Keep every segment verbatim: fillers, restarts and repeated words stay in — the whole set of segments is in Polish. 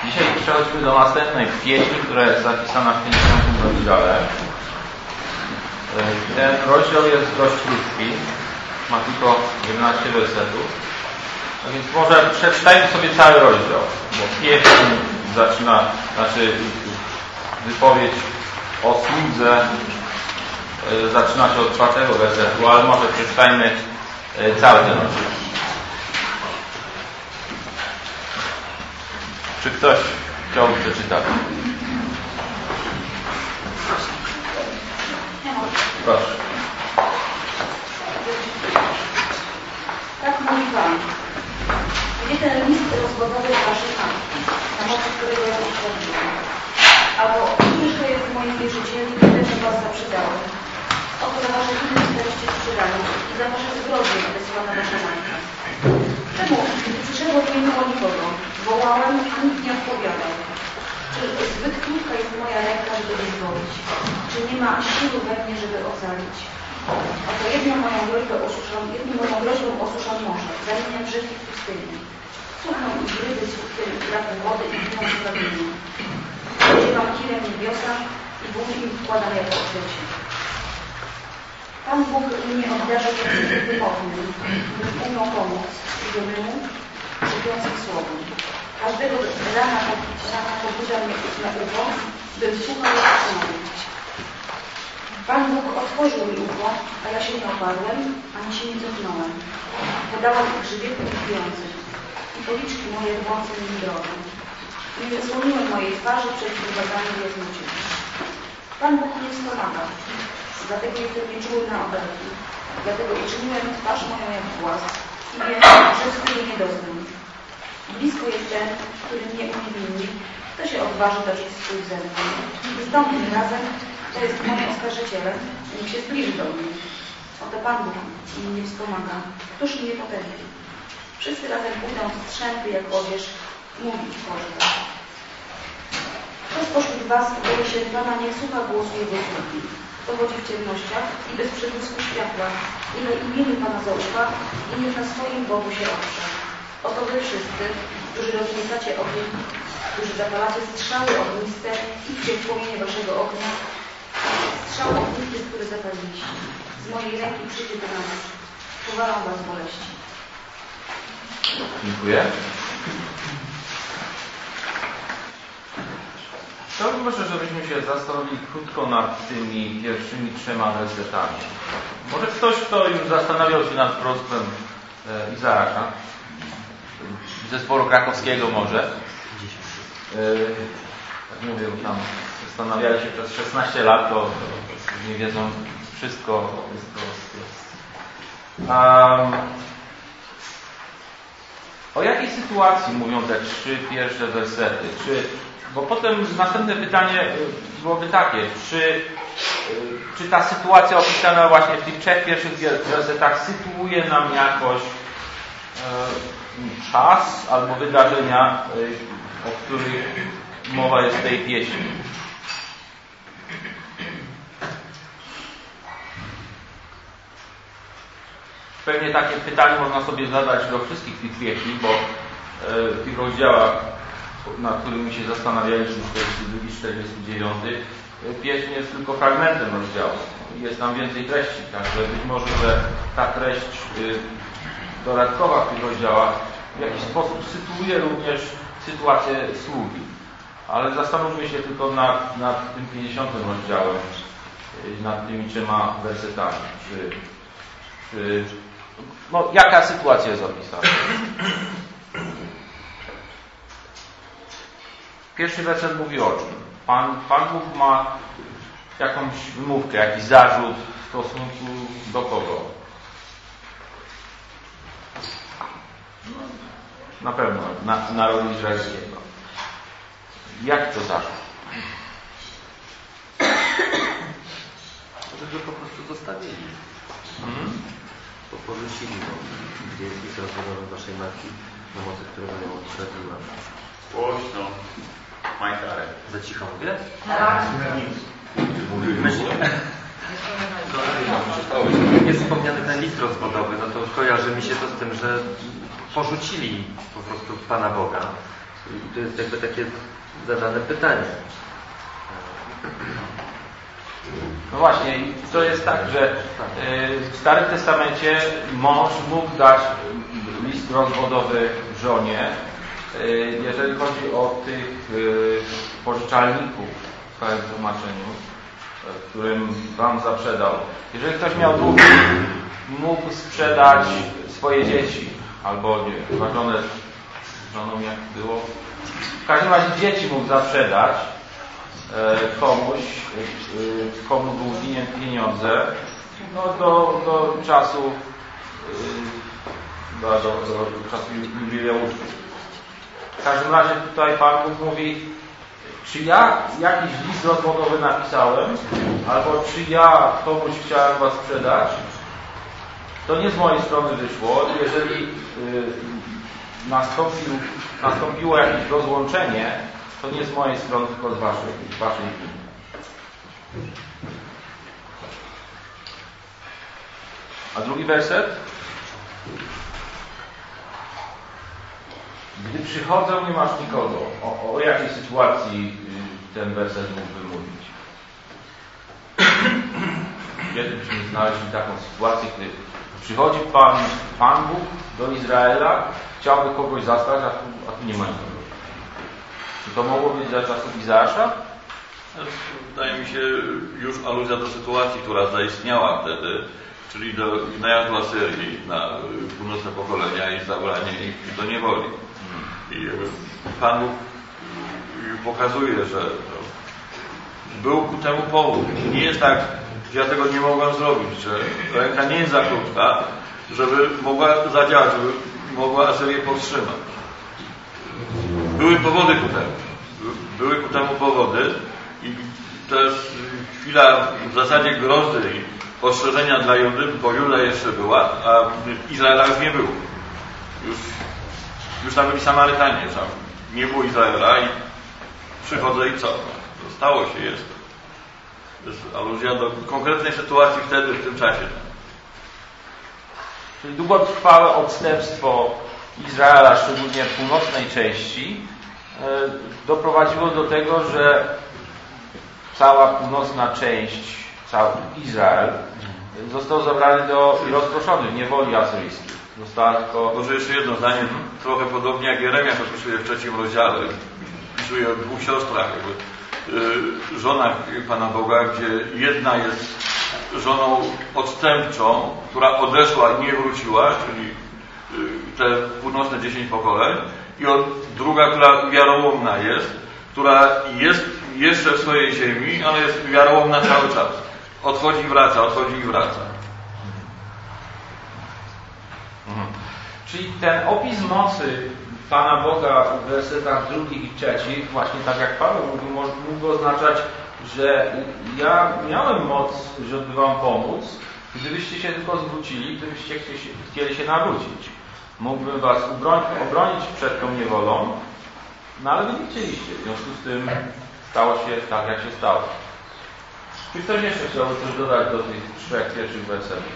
Dzisiaj przechodzimy do następnej pieśni, która jest zapisana w pięćdziesiątym rozdziale. Ten rozdział jest dość krótki, ma tylko jedenaście wersetów. No więc może przeczytajmy sobie cały rozdział, bo pieśń zaczyna, znaczy wypowiedź o słudze zaczyna się od czwartego wersetu, ale może przeczytajmy cały ten rozdział. Czy ktoś chciałby przeczytać? Proszę. Tak mówi Pan. Gdzie ten list rozwodowy waszej matki, na mocy którego ja poświadczyłem? Albo cóż to jest w moim wierzycieli, które was zaprzydało? Oto za wasze winy jesteście sprzedani i za wasze zbrodnie wysłana wasza matka. Czemu? Przyszedłem nie było nikogo. Wołałem, a nikt nie odpowiadał. Czy zbyt krótka jest moja ręka, żeby wyzwolić? Czy nie ma siły we mnie, żeby ocalić? Oto jedną moją groźbę osuszam, jedną moją groźbą osuszam morze, zamieniam rzeki w pustyni. Suchną i ryby z pustyni, braku wody i winą sprawiedliwą. Podziewam kirem niebiosa i Bóg im wkładam jako odwiecie. Pan Bóg mnie obdarza tym wymownym, bym umiał pomóc przyjemnemu, żywiącym słowem. Każdego rana pobudza mnie na ucho, bym słuchał jak przemówić. Pan Bóg otworzył mi ucho, a ja się nie oparłem, ani się nie cofnąłem. Podałam grzbietu pijących i policzki moje rwące mi drogę. Nie zasłoniłem mojej twarzy przed uwagami wiernucie. Pan Bóg mnie wspomaga, dlatego jestem nieczuły na oberki. Dlatego uczyniłem twarz moją jak głaz i wiem, że wstydu nie doznam. Blisko jest ten, który mnie uniewinni, kto się odważy toczyć swój ze mną. Wystąpmy razem, to jest moim oskarżycielem, niech się zbliży do mnie. Oto Pan Bóg mnie wspomaga. Któż mnie potępi? Wszyscy razem pójdą strzępy jak odzież, mówić Boże. Kto spośród was boję się Pana, niech słucha głosu Jego sługi. Kto chodzi w ciemnościach i bez przebłysku światła, niech imieniu Pana zaufa i niech na swoim Bogu się oprze. Oto wy wszyscy, którzy rozniecacie ogień, którzy zapalacie strzały ogniste i w płomienie waszego ognia, strzały ognisty, które zapaliliście. Z mojej ręki przyjdzie do nas. Powalam was boleści. Dziękuję. Chciałbym proszę, żebyśmy się zastanowili krótko nad tymi pierwszymi trzema wersetami. Może ktoś, kto już zastanawiał się nad proroctwem e, Izaaka, zespołu krakowskiego może. E, jak mówię, tam zastanawiali się przez szesnaście lat, to, to nie wiedzą wszystko. wszystko um, o jakiej sytuacji mówią te trzy pierwsze wersety? Czy Bo potem następne pytanie byłoby takie, czy, czy ta sytuacja opisana właśnie w tych trzech pierwszych wersetach sytuuje nam jakoś e, czas albo wydarzenia, e, o których mowa jest w tej pieśni. Pewnie takie pytanie można sobie zadać do wszystkich tych pieśni, bo e, w tych rozdziałach, nad którymi się zastanawialiśmy, czterdziesty drugi, czterdziesty dziewiąty, pieśń jest tylko fragmentem rozdziału. Jest tam więcej treści, także być może, że ta treść dodatkowa w tych rozdziałach w jakiś sposób sytuuje również sytuację sługi. Ale zastanówmy się tylko nad, nad tym pięćdziesiątym rozdziałem, nad tymi trzema wersetami. Czy, czy, no, jaka sytuacja jest opisana? Pierwszy werset mówi o czym? Pan, Pan Bóg ma jakąś wymówkę, jakiś zarzut w stosunku do kogo? Na pewno na, narodu izraelskiego. Jak to zarzut? Że go po prostu zostawili. Hmm? Bo porzucili go. Gdzie jest list rozwodowy waszej matki, na mocy którego ją odprawiła. Głośno. Majtarek. Za cicho mówię? Tak. Myślę. Jest wspomniany ten list rozwodowy, no to kojarzy mi się to z tym, że porzucili po prostu Pana Boga I to jest jakby takie zadane pytanie. No właśnie, i to jest tak, że w Starym Testamencie mąż mógł dać list rozwodowy żonie, jeżeli chodzi o tych pożyczalników w całym tłumaczeniu, którym wam zaprzedał. Jeżeli ktoś miał długi, mógł sprzedać swoje dzieci, albo nie, chyba żonę, żoną jak było. W każdym razie dzieci mógł zaprzedać komuś, komu był winien pieniądze, no do, do czasu do, do, do czasu jubileuszu. W każdym razie tutaj Pan Bóg mówi, czy ja jakiś list rozwodowy napisałem, albo czy ja komuś chciałem was sprzedać, to nie z mojej strony wyszło. Jeżeli nastąpił, nastąpiło jakieś rozłączenie, to nie z mojej strony, tylko z waszej, z waszej winy. A drugi werset? Gdy przychodzę, nie masz nikogo. O, o jakiej sytuacji ten werset mógłby mówić? Kiedy byśmy znaleźli taką sytuację, gdy przychodzi Pan, Pan Bóg do Izraela, chciałby kogoś zastać, a tu, a tu nie ma nikogo. Czy to mogło być za czasów Izaasza? Wydaje mi się już aluzja do sytuacji, która zaistniała wtedy, czyli do najazdu Asyrii na północne pokolenia i zabranie ich do niewoli. I Pan Bóg pokazuje, że był ku temu powód. Nie jest tak, że ja tego nie mogłem zrobić, że ręka nie jest za krótka, żeby mogła zadziałać, żeby mogła Asyrię powstrzymać. Były powody ku temu. Były ku temu powody i to jest chwila w zasadzie grozy i ostrzeżenia dla Judy, bo Juda jeszcze była, a Izraela już nie było. Już, już tam byli Samarytanie, tam nie było Izraela i przychodzę i co? No, stało się, jest. To jest aluzja do konkretnej sytuacji wtedy, w tym czasie. Czyli długotrwałe odstępstwo Izraela, szczególnie w północnej części, doprowadziło do tego, że cała północna część, cały Izrael został zabrany do i rozproszony w niewoli asyryjskiej. Została tylko... Może jeszcze jedno zdanie, trochę podobnie jak Jeremiasz opisuje w trzecim rozdziale. Opisuje o dwóch siostrach, jakby, yy, żonach Pana Boga, gdzie jedna jest żoną odstępczą, która odeszła i nie wróciła, czyli yy, te północne dziesięć pokoleń, i od, druga, która wiarołomna jest, która jest jeszcze w swojej ziemi, ale jest wiarołomna cały czas. Odchodzi i wraca, odchodzi i wraca. Mhm. Czyli ten opis mocy Pana Boga w wersetach drugich i trzecich, właśnie tak jak Paweł mówił, mógł oznaczać, że ja miałem moc, żeby wam pomóc, gdybyście się tylko zwrócili, gdybyście chcieli się nawrócić. Mógłbym was obronić przed tą niewolą, no ale wy nie chcieliście. W związku z tym stało się tak, jak się stało. Czy ktoś jeszcze chciałby coś dodać do tych trzech pierwszych wersetów?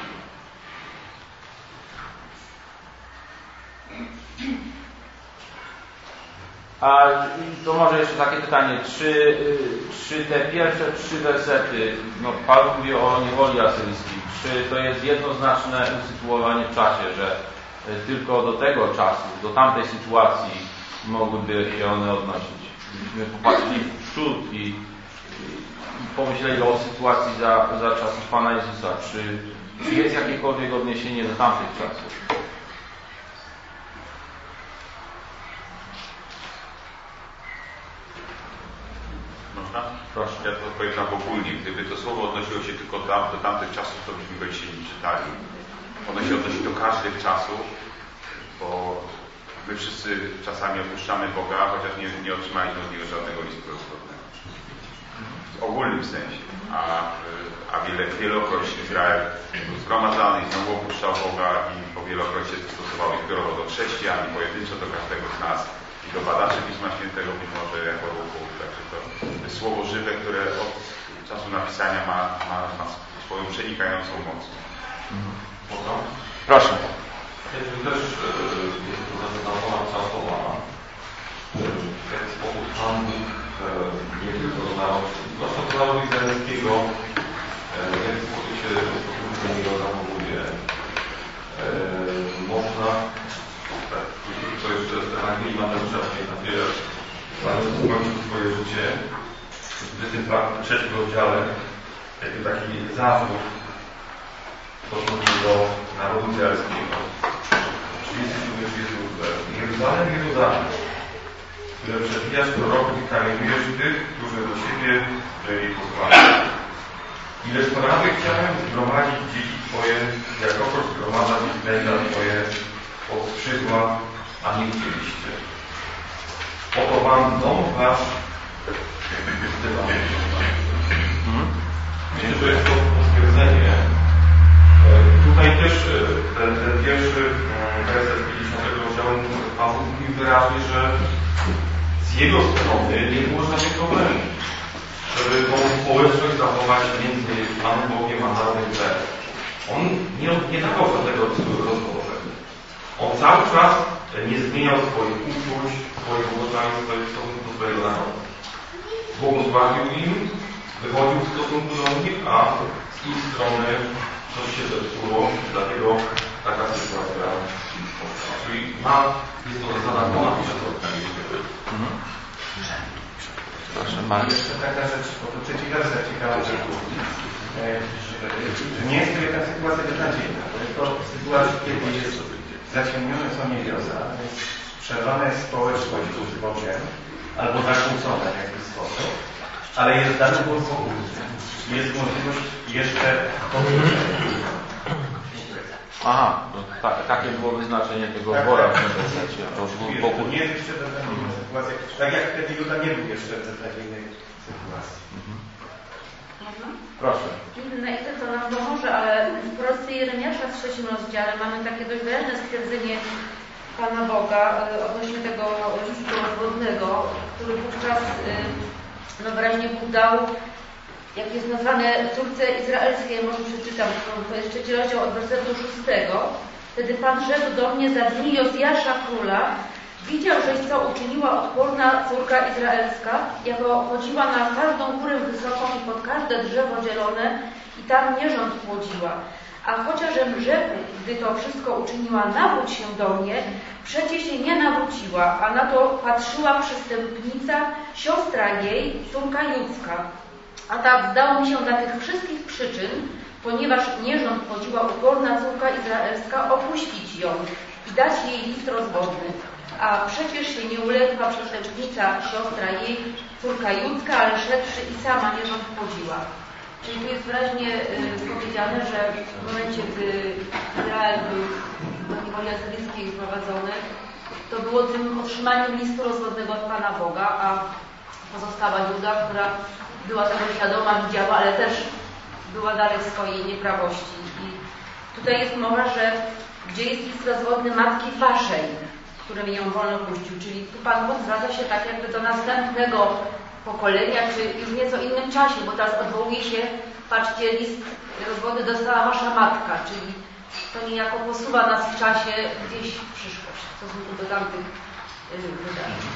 A to może jeszcze takie pytanie, czy, czy te pierwsze trzy wersety, no Paweł mówi o niewoli asyryjskiej, czy to jest jednoznaczne usytuowanie w czasie, że tylko do tego czasu, do tamtej sytuacji mogłyby się one odnosić? Gdybyśmy popatrzyli w przód i, i pomyśleli o sytuacji za, za czasów Pana Jezusa, czy, czy jest jakiekolwiek odniesienie do tamtych czasów? Można? Proszę. Ja to odpowiem nam ogólnie. Gdyby to słowo odnosiło się tylko do, do tamtych czasów, to byśmy go dzisiaj nie czytali. Ono się odnosi do każdych czasów, bo my wszyscy czasami opuszczamy Boga, chociaż nie, nie otrzymaliśmy od Niego żadnego listu rozwodnego. W ogólnym sensie. A, a wiele, wielokroć Izrael był zgromadzany i znowu opuszczał Boga i po wielokroć się stosował ich zbiorowo do chrześcijan i pojedynczo do każdego z nas i do badaczy Pisma Świętego, być może jako ruchów. Także to jest słowo żywe, które od czasu napisania ma, ma, ma swoją przenikającą moc. Mhm. Proszę. Jeśli też jest to zastosowana czasowa, Pan Bóg e, nie tylko do narodu, zwłaszcza do narodu izraelskiego, e, w jaki sposób się do niego zachowuje. E, można, tak, to jeszcze z Ewangelii Mateusza piętnastego, Pan skończył swoje życie w dwudziestym trzecim rozdziale, jakby taki zawód stosunku do narodu izraelskiego. trzydziesty siódmy trzydziesty ósmy Jeruzalem, Jeruzalem, które przebijasz proroków i kamieniujesz tych, którzy do siebie byli posłani. Ileż to razy chciałem zgromadzić dzieci Twoje, jakoś zgromadzać wnętrza Twoje od skrzydła, a nie chcieliście. Oto wam dom wasz zdywany. Myślę, że jest to potwierdzenie. Tutaj też ten, ten pierwszy werset pięćdziesiątego rozdziału Pan Bóg mówi wyraźnie, że z jego strony nie było żadnych problemów, żeby tą społeczność zachować między Panem Bogiem a narodem Izraela. On nie, nie dawał żadnego rozwoju. On cały czas nie zmieniał swoich uczuć, swoich uważań, swoich stosunków do swojego narodu. Błogosławił im, wychodził w stosunku do nich, a z ich strony coś się zepsuło, dlatego taka sytuacja powstała. Czyli ma, jest to zasada ponad Mhm. Proszę, Marek. Jeszcze taka rzecz, bo to trzeci werset ciekawa rzecz. Nie jest to jedna sytuacja beznadziejna, bo jest to sytuacja, kiedy jest zaciemnione są niebiosa, więc przerwana jest społeczność z Bogiem, albo zakłócona w jakiś sposób, ale jest dany głos Bogu. Jest możliwość jeszcze powrócenia. Aha, no, ta, takie było wyznaczenie tego Tak, wora tak. w tym wersecie. To nie jest jeszcze beznadziejna sytuacja. Tak jak wtedy Juda nie był jeszcze w beznadziejnej sytuacji. Mhm. Można? Proszę. Na ile to nam pomoże, ale w prorocy Jeremiasza w trzecim rozdziale mamy takie dość wyraźne stwierdzenie Pana Boga y, odnośnie tego listu rozwodnego, który wówczas y, no wyraźnie Bóg dał, jak jest nazwane w córce izraelskiej, może przeczytam, to jest trzeci rozdział od wersetu szóstego. Wtedy Pan rzekł do mnie za dni Jozjasza króla, widział, żeś co uczyniła odporna córka izraelska, jako chodziła na każdą górę wysoką i pod każde drzewo zielone i tam nierząd płodziła. A chociażem rzekł, gdy to wszystko uczyniła, nawróć się do mnie, przecie się nie nawróciła, a na to patrzyła przystępnica, siostra jej, córka judzka. A tak zdało mi się dla tych wszystkich przyczyn, ponieważ nierząd płodziła uporna córka izraelska, opuścić ją i dać jej list rozwodny. A przecież się nie uległa przestępnica, siostra jej, córka judzka, ale szedłszy i sama nierząd płodziła. Czyli tu jest wyraźnie y, powiedziane, że w momencie, gdy Izrael był do niewoli asyryjskiej wprowadzony, to było tym otrzymaniem listu rozwodnego od Pana Boga, a pozostała Juda, która była tego świadoma, widziała, ale też była dalej w swojej nieprawości. I tutaj jest mowa, że gdzie jest list rozwodny matki waszej, którym ją wolno puścił, czyli tu Pan Bóg zwraca się tak jakby do następnego pokolenia, czy już w nieco innym czasie, bo teraz odwołuje się, patrzcie, list rozwody dostała wasza matka, czyli to niejako posuwa nas w czasie gdzieś w przyszłość w stosunku do tamtych yy, wydarzeń.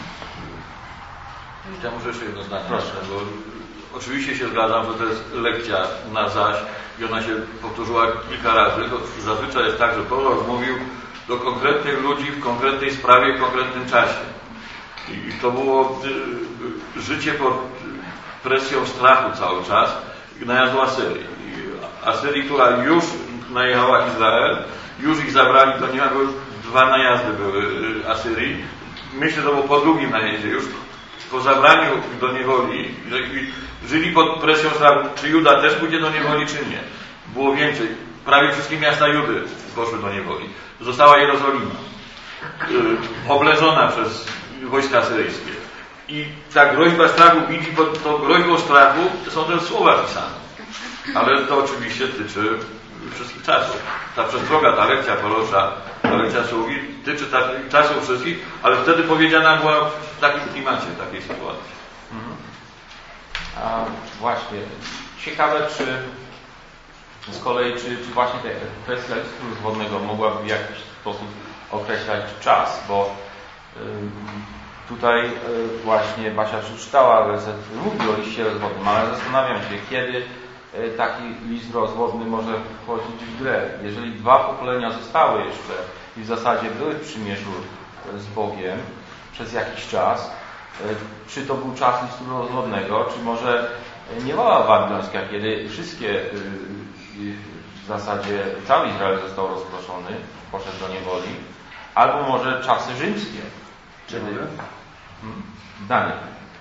Ja może jeszcze jedno zdanie, bo oczywiście się zgadzam, że to jest lekcja na zaś i ona się powtórzyła kilka razy. Zazwyczaj jest tak, że prorok mówił do konkretnych ludzi w konkretnej sprawie, w konkretnym czasie. I to było y, życie pod presją strachu cały czas najazdu Asyrii. Asyrii, która już najechała Izrael, już ich zabrali, to nie ma, bo już dwa najazdy były Asyrii. Myślę, że to było po drugim najeździe już. Po zabraniu do niewoli żyli pod presją strachu, czy Juda też pójdzie do niewoli, czy nie. Było więcej. Prawie wszystkie miasta Judy poszły do niewoli. Została Jerozolima, yy, obleżona przez wojska asyryjskie. I ta groźba strachu widzi pod tą groźbą strachu, są te słowa pisane. Ale to oczywiście tyczy wszystkich czasów. Ta przestroga, ta lekcja Polosza, ta lekcja Słowi tyczy czasów wszystkich, ale wtedy powiedziana była w takim klimacie, w takiej sytuacji. Mhm. A właśnie, ciekawe, czy z kolei, czy, czy właśnie kwestia listu rozwodnego mogłaby w jakiś sposób określać czas, bo ym, Tutaj y, właśnie Basia przeczytała werset, mówi o liście rozwodnym, ale zastanawiam się, kiedy y, taki list rozwodny może wchodzić w grę. Jeżeli dwa pokolenia zostały jeszcze i w zasadzie były w przymierzu z Bogiem przez jakiś czas, y, czy to był czas listu rozwodnego, czy może niewola babilońska, kiedy wszystkie y, y, w zasadzie cały Izrael został rozproszony, poszedł do niewoli, albo może czasy rzymskie. Czyli hmm? Daniel.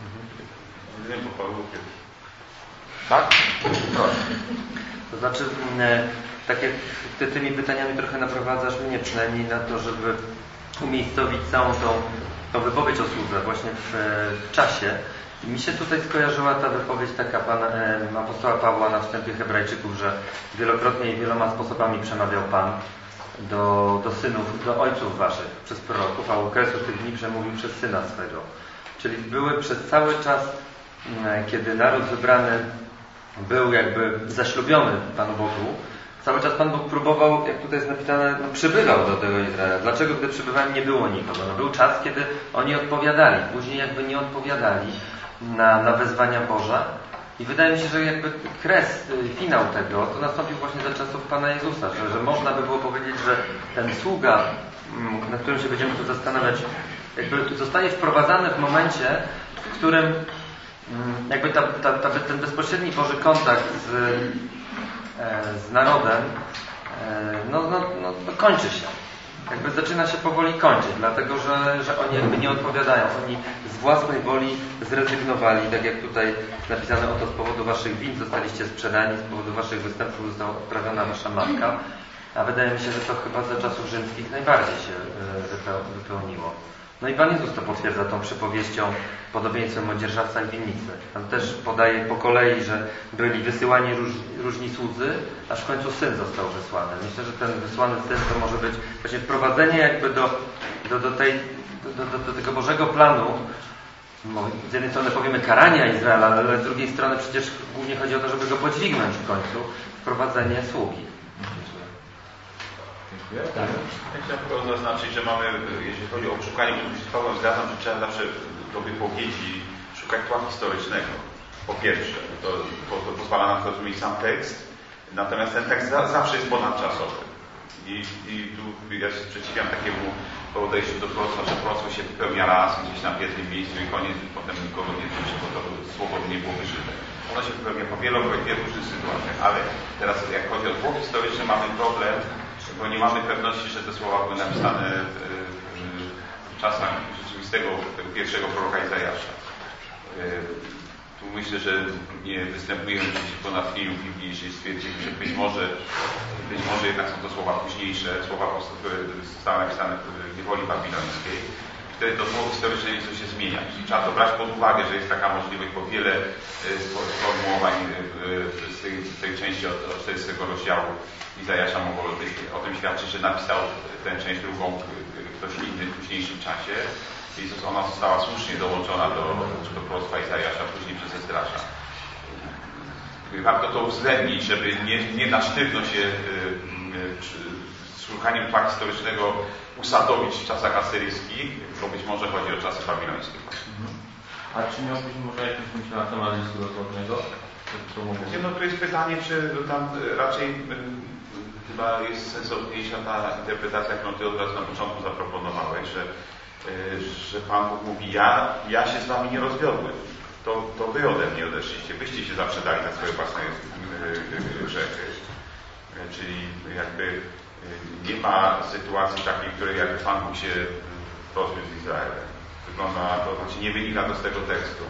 Nie po Pawłu kiedyś. Tak? Proszę. To znaczy, e, tak jak ty tymi pytaniami trochę naprowadzasz mnie przynajmniej na to, żeby umiejscowić całą tą, tą wypowiedź o słudze właśnie w, w czasie. I mi się tutaj skojarzyła ta wypowiedź taka pana e, apostoła Pawła na wstępie Hebrajczyków, że wielokrotnie i wieloma sposobami przemawiał Pan do, do synów, do ojców waszych przez proroków, a u kresu tych dni przemówił przez Syna swego. Czyli były przez cały czas, kiedy naród wybrany był jakby zaślubiony Panu Bogu, cały czas Pan Bóg próbował, jak tutaj jest napisane, no, przybywał do tego Izraela. Dlaczego? Gdy przybywali, nie było nikogo. No, był czas, kiedy oni odpowiadali. Później jakby nie odpowiadali na, na wezwania Boże. I wydaje mi się, że jakby kres, finał tego, to nastąpił właśnie za czasów Pana Jezusa, że, że można by było powiedzieć, że ten sługa, nad którym się będziemy tu zastanawiać, jakby zostanie wprowadzany w momencie, w którym jakby ta, ta, ta, ten bezpośredni Boży kontakt z, z narodem no, no, no, no kończy się. Jakby zaczyna się powoli kończyć, dlatego że, że oni jakby nie odpowiadają. Oni z własnej woli zrezygnowali, tak jak tutaj napisane, oto z powodu waszych win zostaliście sprzedani, z powodu waszych występów została odprawiona wasza matka. A wydaje mi się, że to chyba za czasów rzymskich najbardziej się wypełniło. No i Pan Jezus to potwierdza tą przypowieścią, podobieństwem o dzierżawcach winnicy. Tam też podaje po kolei, że byli wysyłani róż, różni słudzy, aż w końcu Syn został wysłany. Myślę, że ten wysłany Syn to może być właśnie wprowadzenie jakby do, do, do, tej, do, do, do tego Bożego planu. Z jednej strony powiemy karania Izraela, ale z drugiej strony przecież głównie chodzi o to, żeby go podźwignąć w końcu. Wprowadzenie sługi. Tak. Ja chciałem tylko zaznaczyć, że mamy, jeśli chodzi o szukanie, bo z Pawłem zgadzam, że trzeba zawsze do wypowiedzi szukać tła historycznego. Po pierwsze, to, to, to pozwala nam zrozumieć sam tekst, natomiast ten tekst za, zawsze jest ponadczasowy. I, I tu ja się sprzeciwiam takiemu podejściu do proroctwa, że proroctwo się wypełnia raz gdzieś na jednym miejscu i koniec, i potem nikogo nie słyszy, bo to słowo nie było wyszyte. Ono się wypełnia po wielu, wielu różnych sytuacjach, ale teraz jak chodzi o tło historyczne, mamy problem, bo nie mamy pewności, że te słowa były napisane w, w czasach rzeczywistego tego pierwszego proroka Izajasza. Tu myślę, że nie występujemy przeciwko natchnieniu Biblii, jeżeli stwierdzimy, że być może, być może jednak są to słowa późniejsze, słowa, które zostały napisane w niewoli babilońskiej. Wtedy to słowo historyczne nieco się zmienia. I trzeba to brać pod uwagę, że jest taka możliwość, bo wiele sformułowań z tej, z tej części od, od czterdziestego rozdziału Izajasza mogło o tym świadczyć, że napisał tę część drugą ktoś inny w późniejszym czasie. I ona została słusznie dołączona do, do proroctwa Izajasza, później przez Ezdrasza. Warto to uwzględnić, żeby nie, nie na sztywno się z szukaniem tła historycznego usadowić w czasach asyryjskich, bo być może chodzi o czasy babilońskie. Mhm. A czy miałbyś może jakieś myśli na temat listu rozwodnego? No to jest pytanie, czy tam raczej chyba jest sensowniejsza ta interpretacja, którą ty od razu na początku zaproponowałeś, że, że Pan Bóg mówi, ja, ja się z wami nie rozwiodłem. To, to wy ode mnie odeszliście. Wyście się zaprzedali na swoje własne grzechy. Czyli jakby nie ma sytuacji takiej, w której jakby Pan Bóg się rozwiódł z Izraelem. Wygląda na to, znaczy nie wynika to z tego tekstu.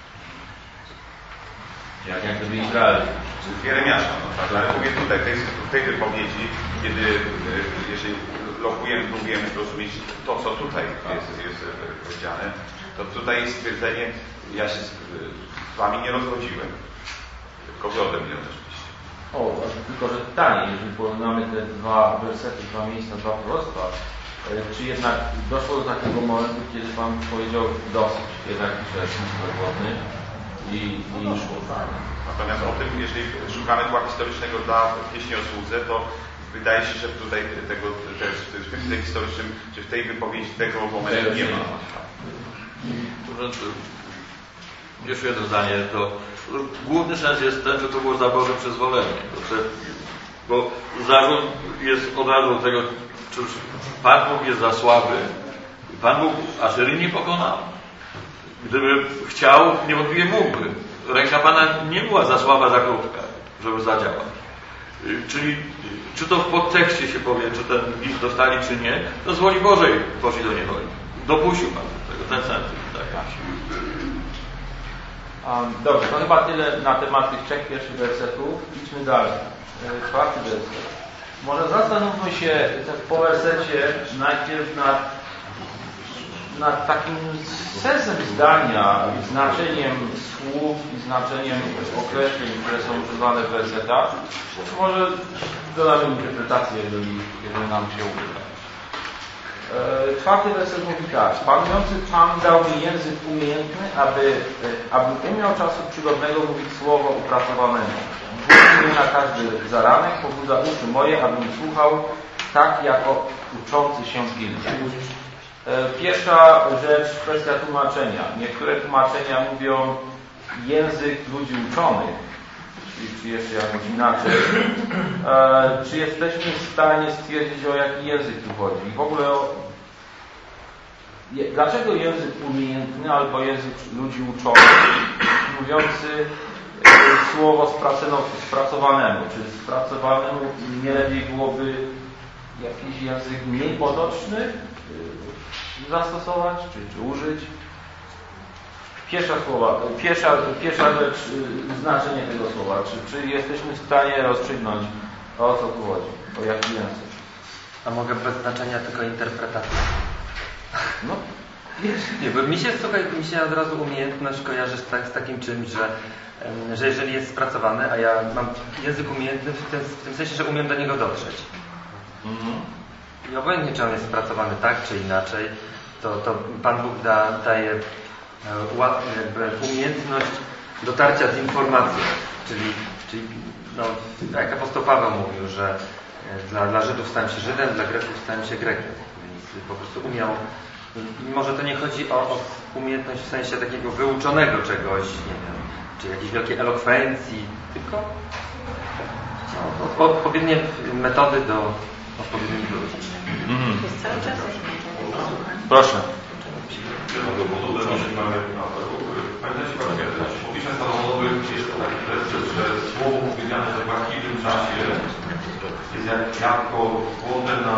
Jak, jak gdyby Izrael. Z Jeremiasza, no tak, ale mówię tutaj, w tej, w tej wypowiedzi, kiedy jeżeli lokujemy, próbujemy zrozumieć to, co tutaj jest, jest powiedziane, to tutaj jest stwierdzenie, ja się z, z wami nie rozgodziłem, tylko wy ode mnie odeszliście. O, tylko że pytanie, jeżeli porównamy te dwa wersety, dwa miejsca, dwa proroctwa, czy jednak doszło do takiego momentu, kiedy Pan powiedział dosyć, jednak jest rozwodny i, i szło. Natomiast o tym, jeżeli szukamy tła historycznego dla pieśni o słudze, to wydaje się, że tutaj tego, te, w tym historycznym, czy w tej wypowiedzi tego momentu nie ma. Może jeszcze jedno zdanie, to główny sens jest ten, że to było za Boże przyzwolenie. Bo zarzut jest od razu tego, czy Pan Bóg jest za słaby. Pan Bóg Asyrii nie pokonał. Gdyby chciał, niewątpliwie mógłby. Ręka Pana nie była za słaba, za krótka, żeby zadziałać. Czyli czy to w podtekście się powie, czy ten list dostali, czy nie, to z woli Bożej poszli do niewoli. Dopuścił Pan do tego, ten sens. Tak. Um, dobrze, to chyba tyle na temat tych trzech pierwszych wersetów. Idźmy dalej. E, czwarty werset. Może zastanówmy się po wersecie najpierw nad, nad takim sensem zdania, znaczeniem słów i znaczeniem określeń, które są używane w wersetach. Może dodamy interpretację, jeżeli, jeżeli nam się uda. E, czwarty werset mówi tak. Panujący Pan dał mi język umiejętny, aby, abym umiał czasu przygodnego mówić słowo upracowanemu. Budzi mnie na każdy zaranek, pobudza uszy moje, abym słuchał tak jako uczący się pilnie. E, pierwsza rzecz, kwestia tłumaczenia. Niektóre tłumaczenia mówią język ludzi uczonych, czy, czy jeszcze jakoś inaczej. E, czy jesteśmy w stanie stwierdzić, o jaki język tu chodzi? I w ogóle o, je, dlaczego język umiejętny albo język ludzi uczonych, mówiący e, słowo spracowanemu? Czy spracowanemu nie lepiej byłoby jakiś język mniej potoczny e, zastosować, czy, czy użyć? Pierwsza słowa, pierwsza, pierwsza rzecz, znaczenie tego słowa. Czy, czy jesteśmy w stanie rozstrzygnąć, o co tu chodzi, o jaki język? A mogę bez znaczenia tylko interpretacji? No, jest. Nie, bo mi się, słuchaj, mi się od razu umiejętność kojarzy z, tak, z takim czymś, że, że jeżeli jest spracowany, a ja mam język umiejętny w tym, w tym sensie, że umiem do niego dotrzeć. Mhm. I obojętnie, czy on jest spracowany tak, czy inaczej, to, to Pan Bóg da, daje jakby umiejętność dotarcia z informacją, czyli, czyli no, jak apostoł Paweł mówił, że dla, dla Żydów stałem się Żydem, dla Greków stałem się Grekiem, więc po prostu umiał, może to nie chodzi o, o umiejętność w sensie takiego wyuczonego czegoś, nie wiem, czy jakiejś wielkiej elokwencji, tylko no, odpowiednie metody do odpowiednich ludzi. Mhm. Proszę. Jednego podobnego, że mamy pamiętajcie Panie, w opisach Salomonowych jest to taki werset, że słowo powiedziane we właściwym czasie jest jak jabłko słodne na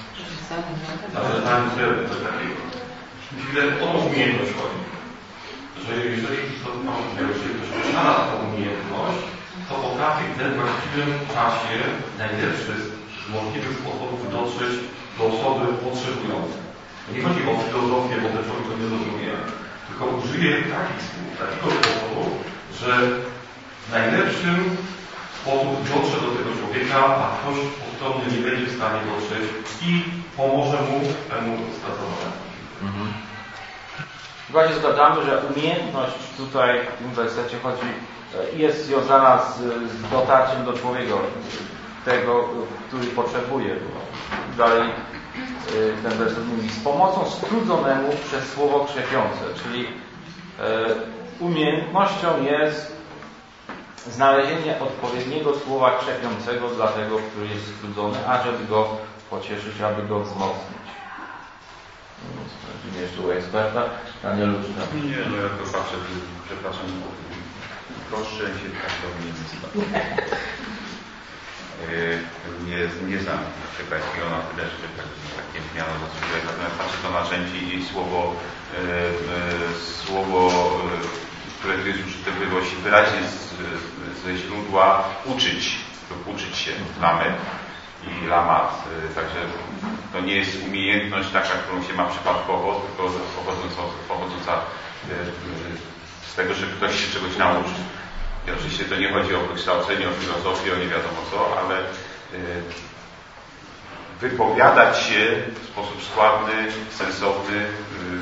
zarzezaniu serca, coś takiego. Myślę, o tą umiejętność chodzi. Że jeżeli to jeżeli ktoś posiada taką umiejętność, to potrafi w tym właściwym czasie najlepszy z możliwych sposobów dotrzeć do osoby potrzebującej. Nie chodzi o filozofię, bo ten człowiek to nie rozumie, tylko użyje takich słów, takiego sposobu, że w najlepszym sposób dotrze do tego człowieka, a ktoś postronny nie będzie w stanie dotrzeć i pomoże mu temu stracowanemu. Mhm. Chyba się zgadzamy, że umiejętność tutaj w tym wersecie chodzi, jest związana z, z dotarciem do człowieka, tego, który potrzebuje. Dalej ten werset mówi, z pomocą strudzonemu przez słowo krzepiące, czyli e, umiejętnością jest znalezienie odpowiedniego słowa krzepiącego dla tego, który jest strudzony, ażeby go pocieszyć, aby go wzmocnić. Sprawdzimy jeszcze u eksperta. Daniel Luczna. Nie, no ja to patrzę, przepraszam, proszę się tak do mnie nie stać. Nie, nie znam hebrajskiego na tyle, żeby tak, takie miano zasługiwać. Natomiast patrzę to narzędzie i słowo, e, e, słowo e, które tu jest użyte w właściwie wyraźnie z, ze źródła uczyć, lub uczyć się mamy i lamat. E, także to nie jest umiejętność taka, którą się ma przypadkowo, tylko pochodząca, pochodząca e, z tego, że ktoś się czegoś nauczy. I oczywiście to nie chodzi o wykształcenie, o filozofię, o nie wiadomo co, ale y, wypowiadać się w sposób składny, sensowny. Y,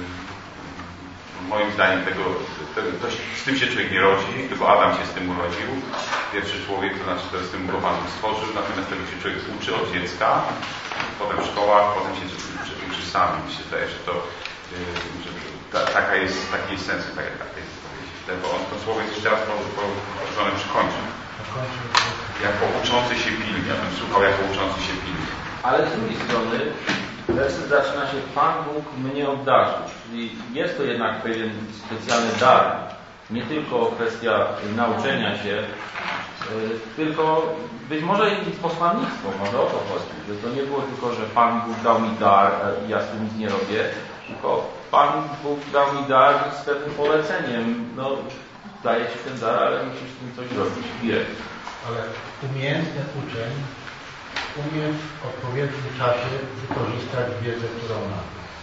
moim zdaniem tego, tego to, z tym się człowiek nie rodzi, tylko Adam się z tym urodził. Pierwszy człowiek, to znaczy to z tym go Pan stworzył, natomiast tego się człowiek uczy od dziecka, potem w szkołach, potem się uczy sam. Mi się zdaje, że to y, że ta, taka jest, taki jest sens tej wypowiedzi. Bo on to słowo jest jeszcze raz powtórzone przy końcu. Jako uczący się pilnie. Ja bym słuchał jako uczący się pilnie. Ale z drugiej strony werset zaczyna się: Pan Bóg mnie obdarzył. Czyli jest to jednak pewien specjalny dar. Nie tylko kwestia nauczenia się, yy, tylko być może i posłannictwo, może o to chodzi. Że to nie było tylko, że Pan Bóg dał mi dar i ja z tym nic nie robię, tylko Pan Bóg dał mi dar z pewnym poleceniem. No, daje Ci ten dar, ale musisz z tym coś robić. Wiesz. Ale umiejętny uczeń umie w odpowiednim czasie wykorzystać wiedzę, którą ma.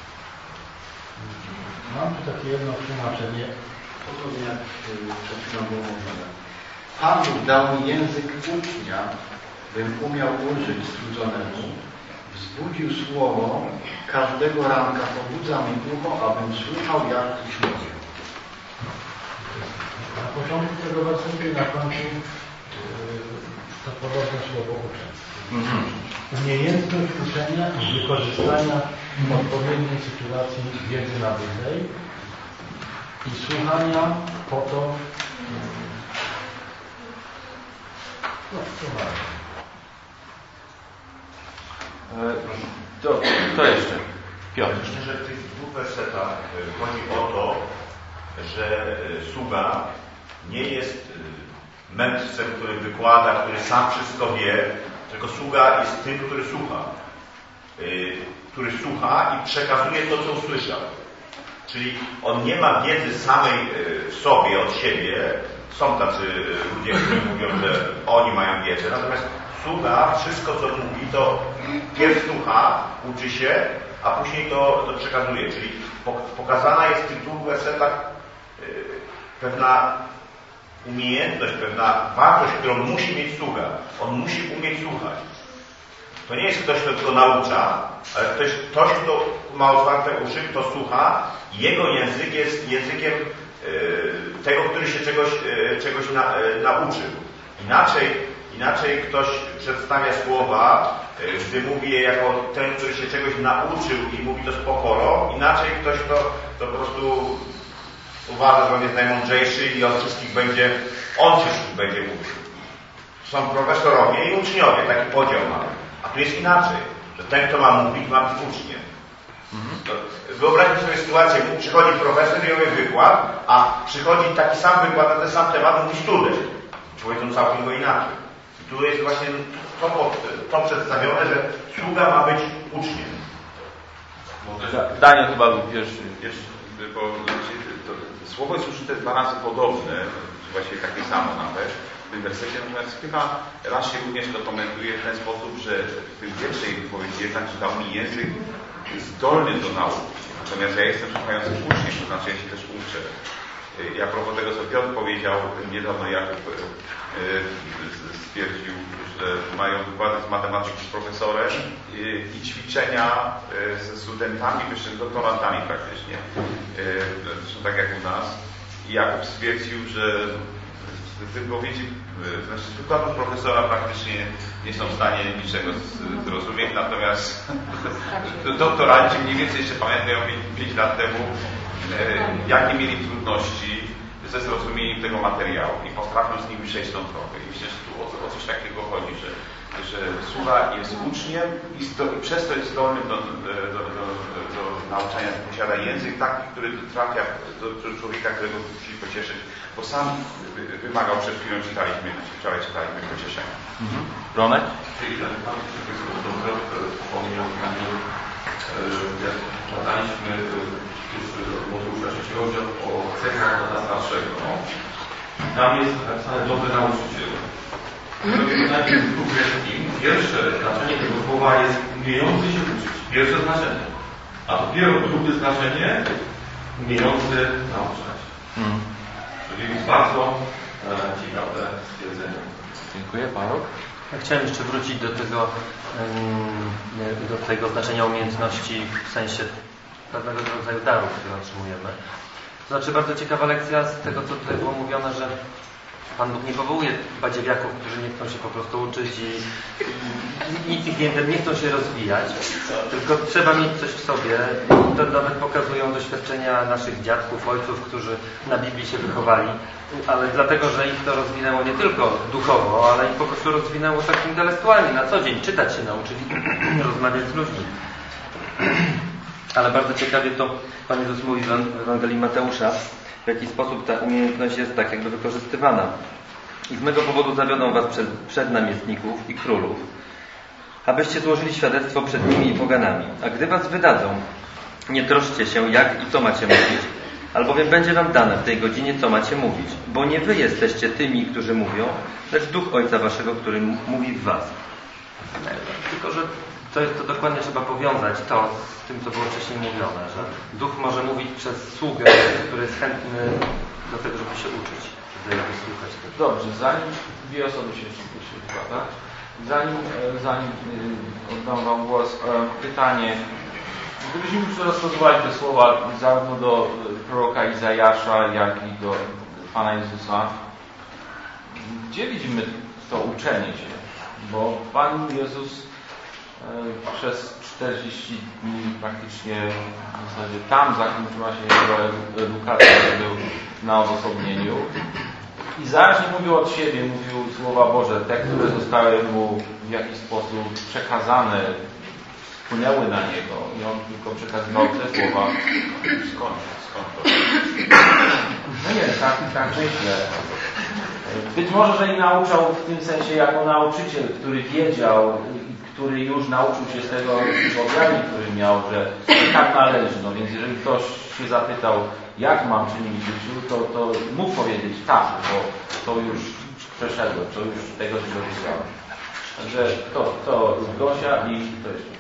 Mam tu takie jedno tłumaczenie, podobnie jak przed chwilą było mówione. Pan Bóg dał mi język ucznia, bym umiał ulżyć strudzonemu. Wzbudził słowo, każdego ranka pobudza mi ucho, abym słuchał, jak dziś mówię. Na początku tego wersetu i na końcu to podobne słowo uczeń. Mhm. Umiejętność uczenia i wykorzystania w odpowiedniej sytuacji wiedzy nabytej i słuchania po to, no, co ważne. To, to jeszcze. Piotr. Myślę, że w tych dwóch wersetach chodzi o to, że sługa nie jest mędrcem, który wykłada, który sam wszystko wie, tylko sługa jest tym, który słucha. Który słucha i przekazuje to, co usłyszał. Czyli on nie ma wiedzy samej w sobie, od siebie. Są tacy ludzie, którzy mówią, że oni mają wiedzę. Natomiast sługa wszystko, co mówi, to pierw słucha, uczy się, a później to, to przekazuje. Czyli pokazana jest w tych dwóch wersetach pewna umiejętność, pewna wartość, którą musi mieć sługa. On musi umieć słuchać. To nie jest ktoś, kto tylko naucza, ale ktoś, ktoś kto ma otwarte uszy, kto słucha i jego język jest językiem e, tego, który się czegoś, e, czegoś na, e, nauczył. Inaczej, inaczej ktoś przedstawia słowa, e, gdy mówi je jako ten, który się czegoś nauczył i mówi to z pokorą. Inaczej ktoś, kto, kto po prostu uważa, że on jest najmądrzejszy i od wszystkich będzie, on wszystkich będzie mówił. Są profesorowie i uczniowie, taki podział mamy. A tu jest inaczej, że ten, kto ma mówić, ma być uczniem. Mhm. Wyobraźmy sobie sytuację, przychodzi profesor i robi wykład, a przychodzi taki sam wykład na ten sam temat, mówi student. Powiedzą całkiem go inaczej. I tu jest właśnie to, to przedstawione, że sługa ma być uczniem. Daniel chyba był pierwszy. Jeszcze, bo to, to słowo jest użyte dwa razy podobne, właściwie takie samo nawet. W tym wersecie, natomiast chyba raz się również to komentuje w ten sposób, że w tej pierwszej wypowiedzi jednak dał mi język zdolny do nauki. Natomiast ja jestem słuchającym uczniem, to znaczy ja się też uczę. Ja a propos tego, co Piotr powiedział, niedawno Jakub stwierdził, że mają wykłady z matematyki z profesorem i ćwiczenia ze studentami, jeszcze z doktorantami praktycznie. Zresztą tak jak u nas. I Jakub stwierdził, że wypowiedzi, znaczy z wykładów profesora praktycznie nie są w stanie niczego zrozumieć, natomiast doktoranci mniej więcej jeszcze pamiętają pięć lat temu, jakie mieli trudności ze zrozumieniem tego materiału i potrafią z nimi przejść tą drogę. I myślę, że tu o, o coś takiego chodzi, że, że sługa jest uczniem i sto, przez to jest zdolny do, do, do, do nauczania, posiada język taki, który trafia do, do człowieka, którego musi pocieszyć, bo sam wymagał, przed chwilą czytaliśmy, wczoraj czytaliśmy pocieszenia. Mhm. Ronek? Czyli ten pan dobrze wspomniał, jak czytaliśmy Mateusza trzeciego rozdział o cechach dla starszego. No. Tam jest napisane dobry nauczyciel. Najpierw w duchu greckim pierwsze znaczenie tego słowa jest umiejący się uczyć. Pierwsze znaczenie. A dopiero drugie znaczenie umiejący nauczać. Hmm. Czyli jest bardzo e, ciekawe stwierdzenie. Dziękuję. Paweł? Ja chciałem jeszcze wrócić do tego, do tego znaczenia umiejętności w sensie pewnego rodzaju darów, które otrzymujemy. To znaczy bardzo ciekawa lekcja z tego, co tutaj było mówione, że Pan Bóg nie powołuje badziewiaków, którzy nie chcą się po prostu uczyć i, i nic ich nie, nie chcą się rozwijać, tylko trzeba mieć coś w sobie i to nawet pokazują doświadczenia naszych dziadków, ojców, którzy na Biblii się wychowali, ale dlatego, że ich to rozwinęło nie tylko duchowo, ale i po prostu rozwinęło tak intelektualnie, na co dzień czytać się nauczyli, rozmawiać z ludźmi. Ale bardzo ciekawie to Pan Jezus mówi w Ewangelii Mateusza, w jaki sposób ta umiejętność jest tak jakby wykorzystywana. I z mego powodu zawiodą was przed, przed namiestników i królów, abyście złożyli świadectwo przed nimi i poganami. A gdy was wydadzą, nie troszczcie się, jak i co macie mówić, albowiem będzie wam dane w tej godzinie, co macie mówić. Bo nie wy jesteście tymi, którzy mówią, lecz Duch Ojca waszego, który mówi w was. Tylko, że to, to dokładnie trzeba powiązać to z tym, co było wcześniej mówione, że Duch może mówić przez sługę, który jest chętny do tego, żeby się uczyć, żeby wysłuchać tego. Dobrze, zanim dwie osoby się jeszcze zgłosiły, tak? Zanim, zanim oddam wam głos, pytanie. Gdybyśmy przerazpozwali te słowa zarówno do proroka Izajasza, jak i do Pana Jezusa, gdzie widzimy to uczenie się? Bo Pan Jezus przez czterdzieści dni praktycznie w zasadzie tam zakończyła się jego edukacja, był na odosobnieniu. I zaraz nie mówił od siebie, mówił słowa Boże, te, które zostały mu w jakiś sposób przekazane, wpłynęły na niego i on tylko przekazywał te słowa. Skąd? Skąd to? No nie, tak, tak myślę. Być może, że i nauczał w tym sensie jako nauczyciel, który wiedział, który już nauczył się z tego objawień, który miał, że tak należy. No więc jeżeli ktoś się zapytał, jak mam czynić w życiu, to, to mógł powiedzieć tak, bo to już przeszedłem, to już tego się dowiedziałem. Także to, to Gosia i to jeszcze.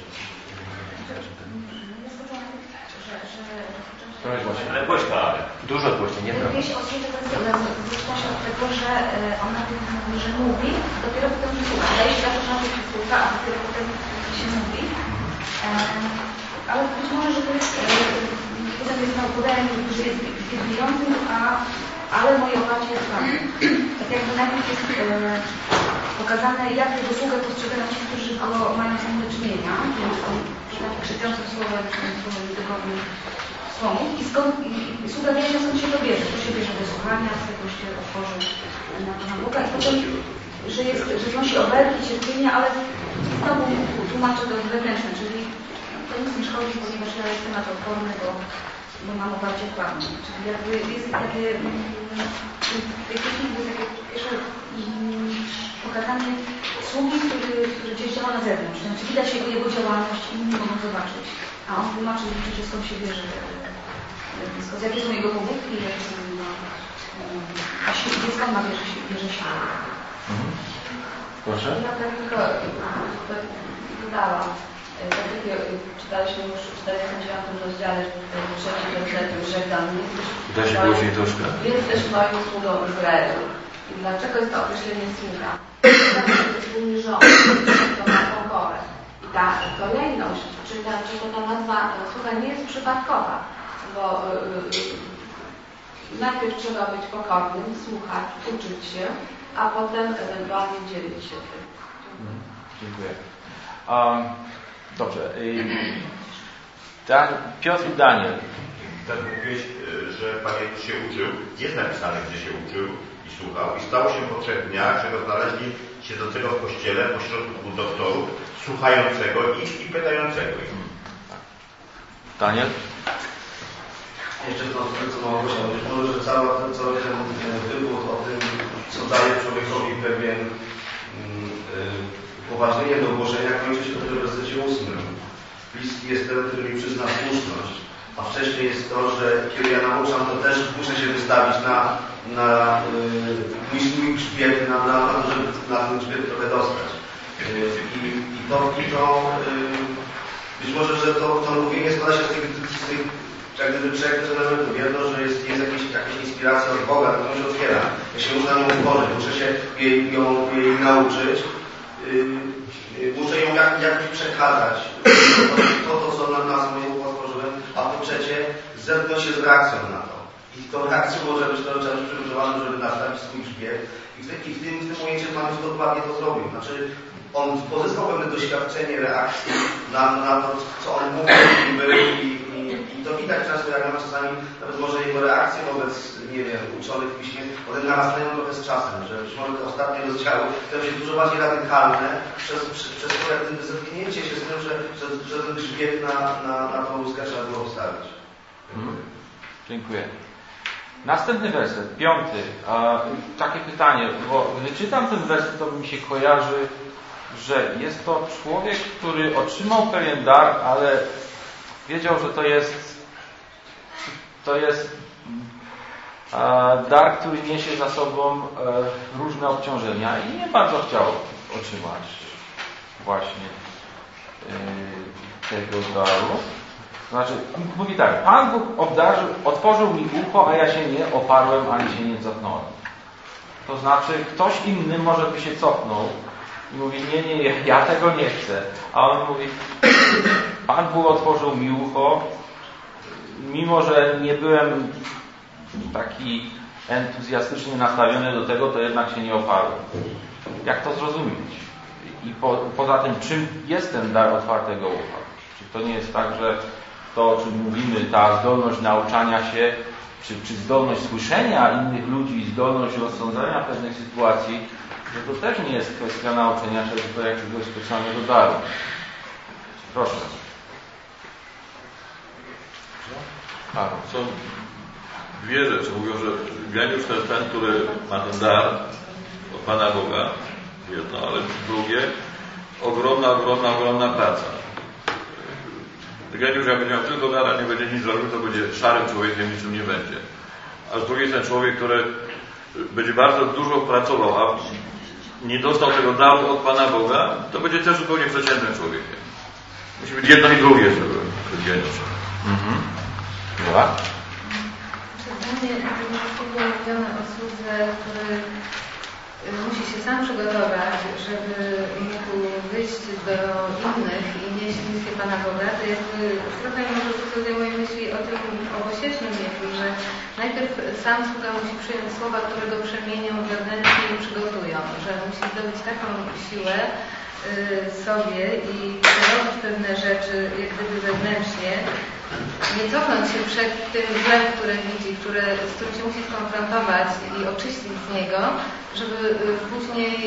Ale Gośka, Dużo głośniej, nie prawda. Wieś o świecie zaczyna się od tego, że ona mówi, że mówi, dopiero potem się słucha. Daje się zawsze, że najpierw się słucha, a dopiero potem się mówi. Ale być może, że to jest potem jest naukowaniem, że jest wiedzącym, a ale moje oparcie jest prawdą. Tak jakby najpierw jest pokazane, jak jego sługę postrzegają ci, którzy go mają z nim do czynienia. Więc on takie krzypiące słowa, słowa niewygodne słomów i skąd i sługa wiedział, skąd się to bierze. To się bierze do słuchania, z tego się otworzy na Pana Boga i potem, że jest, że znosi obelgi, cierpienia, ale znowu tłumaczę to wewnętrzne, czyli to nic nie szkodzi, ponieważ ja jestem na to odporny, bo, bo mam oparcie prawne. Czyli jakby jest takie w tej technice jest takie pierwsze pokazanie sługi, który, który gdzieś działa na zewnątrz. Znaczy widać jego, jego działalność i inni mogą zobaczyć. A on tłumaczy, że skąd się bierze, skąd, jakie są jego pobudki, jakie są jego, a skąd ma bierze się, bierze się. Mhm. Proszę? Ja tak tylko dodałam. Tak jak czytaliśmy już w czterdziestym dziewiątym rozdziale, w trzecim wersecie, żegnam. Daj się głośniej troszkę. Jesteś moim sługą Izraelu. I dlaczego jest to określenie sługa? Dlatego, że jest uniżony, to ma pokorę. I ta kolejność, czyli ta, czy to ta nazwa sługa nie jest przypadkowa, bo yy, najpierw trzeba być pokornym, słuchać, uczyć się, a potem ewentualnie dzielić się tym. Mhm. Dziękuję. Um, dobrze. Dan, Piotr i Daniel. Tak mówiłeś, że Pan Jezus się uczył. Jest napisane, gdzie się uczył i słuchał. I stało się po trzech dniach, że go znaleźli siedzącego w kościele pośrodku dwóch doktorów, słuchającego ich i pytającego ich. Daniel? Jeszcze to, co Małgosia mówisz, może, że cały ten, cały ten wywód o tym, co daje człowiekowi pewien yy, upoważnienie do głoszenia, kończy się w wersecie ósmym. Bliski jest ten, który mi przyzna słuszność. A wcześniej jest to, że kiedy ja nauczam, to też muszę się wystawić na, na yy, mój grzbiet, na, na, na to, żeby na ten grzbiet trochę dostać. Yy, i, I to, i to yy, być może, że to, to mówienie składa się z tych, z tych jak gdyby trzech elementów. Jedno, że jest, jest jakieś, jakaś inspiracja od Boga, na którą się otwiera. Ja się muszę na nią otworzyć, muszę się jej, ją, jej nauczyć. Yy, muszę ją jak, jakoś przekazać. To, to, to co na nas moje otworzyłem, a po trzecie zetknąć się z reakcją na to. I tą reakcją może być to, że trzeba być przygotowanym, żeby nastawić swój grzbiet. I w, te, i w, tym, w tym momencie Pan już dokładnie to zrobił. Znaczy, on pozyskał pewne doświadczenie reakcji na, na to, co on mówił i był i, i, i to widać często, jak nawet czasami nawet może jego reakcje wobec, nie wiem, uczonych w piśmie, one narastają trochę z czasem, że być może te ostatnie rozdziały stają się dużo bardziej radykalne przez, przez, przez to, jak gdyby zetknięcie się z tym, że, że, że ten grzbiet na, na, na tą łuskę trzeba było wstawić. Mhm. Dziękuję. Następny werset, piąty. A, takie pytanie, bo gdy czytam ten werset, to mi się kojarzy, że jest to człowiek, który otrzymał pewien dar, ale wiedział, że to jest to jest a, dar, który niesie za sobą a, różne obciążenia i nie bardzo chciał otrzymać właśnie y, tego daru. Znaczy, mówi tak, Pan Bóg obdarzył, otworzył mi ucho, a ja się nie oparłem, ani się nie cofnąłem. To znaczy, ktoś inny może by się cofnął i mówi, nie, nie, nie, ja tego nie chcę. A on mówi, Pan Bóg otworzył mi ucho, mimo że nie byłem taki entuzjastycznie nastawiony do tego, to jednak się nie oparłem. Jak to zrozumieć? I po, poza tym, czym jest ten dar otwartego ucha? Czy to nie jest tak, że to, o czym mówimy, ta zdolność nauczania się, czy, czy zdolność słyszenia innych ludzi, zdolność rozsądzania pewnych sytuacji, że to też nie jest kwestia nauczenia się, tylko jakiegoś specjalnego daru. Proszę. Są dwie rzeczy. Mówią, że geniusz to jest ten, który ma ten dar od Pana Boga, jedno, ale drugie, ogromna, ogromna, ogromna praca. Geniusz, jak będzie miał tylko dara, nie będzie nic zrobił, to będzie szarym człowiekiem, niczym nie będzie. A z drugiej strony człowiek, który będzie bardzo dużo pracował, a nie dostał tego daru od Pana Boga, to będzie też zupełnie przeciętnym człowiekiem. Musi być jedno i drugie, żeby być geniuszem. Mhm. Dobra. Przeze mnie było mówione o słudze, który musi się sam przygotować, żeby mógł wyjść do innych i nieść misję Pana Boga. To jest trochę może tutaj moje myśli o tym obosiecznym wieku, że najpierw sam sługa musi przyjąć słowa, które go przemienią wewnętrznie i przygotują, że musi zdobyć taką siłę sobie i robić pewne rzeczy jak gdyby wewnętrznie, nie cofnąć się przed tym złem, które widzi, które, z którym się musi skonfrontować i oczyścić z niego, żeby później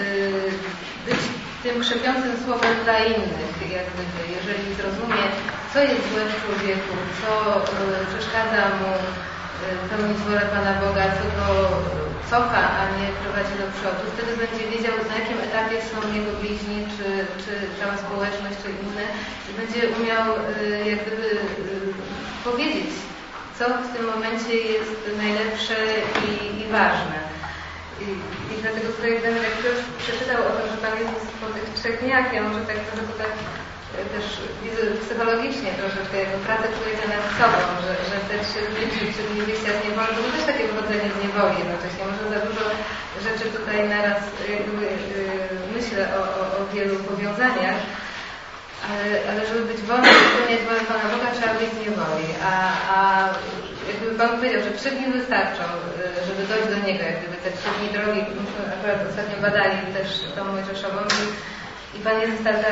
być tym krzepiącym słowem dla innych, jak gdyby, jeżeli zrozumie, co jest złe w człowieku, co przeszkadza mu pełnić wolę Pana Boga, co go cofa, a nie prowadzi do przodu, wtedy będzie wiedział, na jakim etapie są jego bliźni, czy, czy cała społeczność, czy inne, i będzie umiał jak gdyby powiedzieć, co w tym momencie jest najlepsze i, i ważne. I, i dlatego tutaj jak ktoś przeczytał o tym, że Pan Jezus po tych trzech dniach, ja może tak trochę to tak też widzę psychologicznie troszeczkę jako pracę człowieka nad sobą, że, że te trzy dni, trzy dni wyjścia z niewoli, to też takie wychodzenie z niewoli jednocześnie. Może za dużo rzeczy tutaj naraz jakby, yy, myślę o, o, o wielu powiązaniach, ale, ale żeby być wolnym i spełniać wolę Pana Boga, trzeba być z niewoli. A, a jakby Pan powiedział, że trzy dni wystarczą, żeby dojść do Niego, jak gdyby te trzy dni drogi, myśmy akurat ostatnio badali też tą Mojżeszową i, i Pan Jezus stawia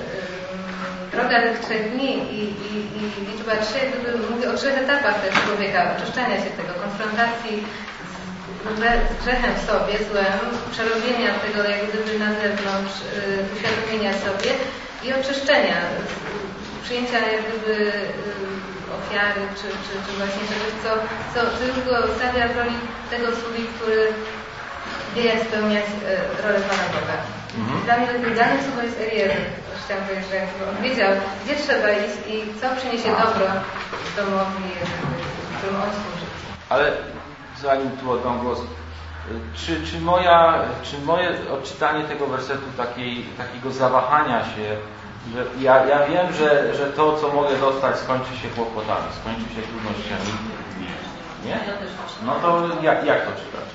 droga tych trzech dni i, i, i liczba trzy, gdyby mówię o trzech etapach też człowieka, oczyszczania się tego, konfrontacji z, z grzechem w sobie, złem, przerobienia tego jak gdyby na zewnątrz, yy, uświadomienia sobie i oczyszczenia, przyjęcia jak gdyby yy, ofiary, czy, czy, czy właśnie czegoś, co, co, co już go stawia w roli tego sługi, który wie jak spełniać yy, rolę Pana Boga. Mhm. Dla mnie takim danym słowo jest Eliezer. Chciałam powiedzieć, że on wiedział, gdzie trzeba iść i co przyniesie dobro domowi, którym on służy. Ale zanim tu oddam głos, czy, czy, moja, czy moje odczytanie tego wersetu takiej, takiego zawahania się, że ja, ja wiem, że, że to, co mogę dostać, skończy się kłopotami, skończy się trudnościami. Nie? No to jak, jak to czytać?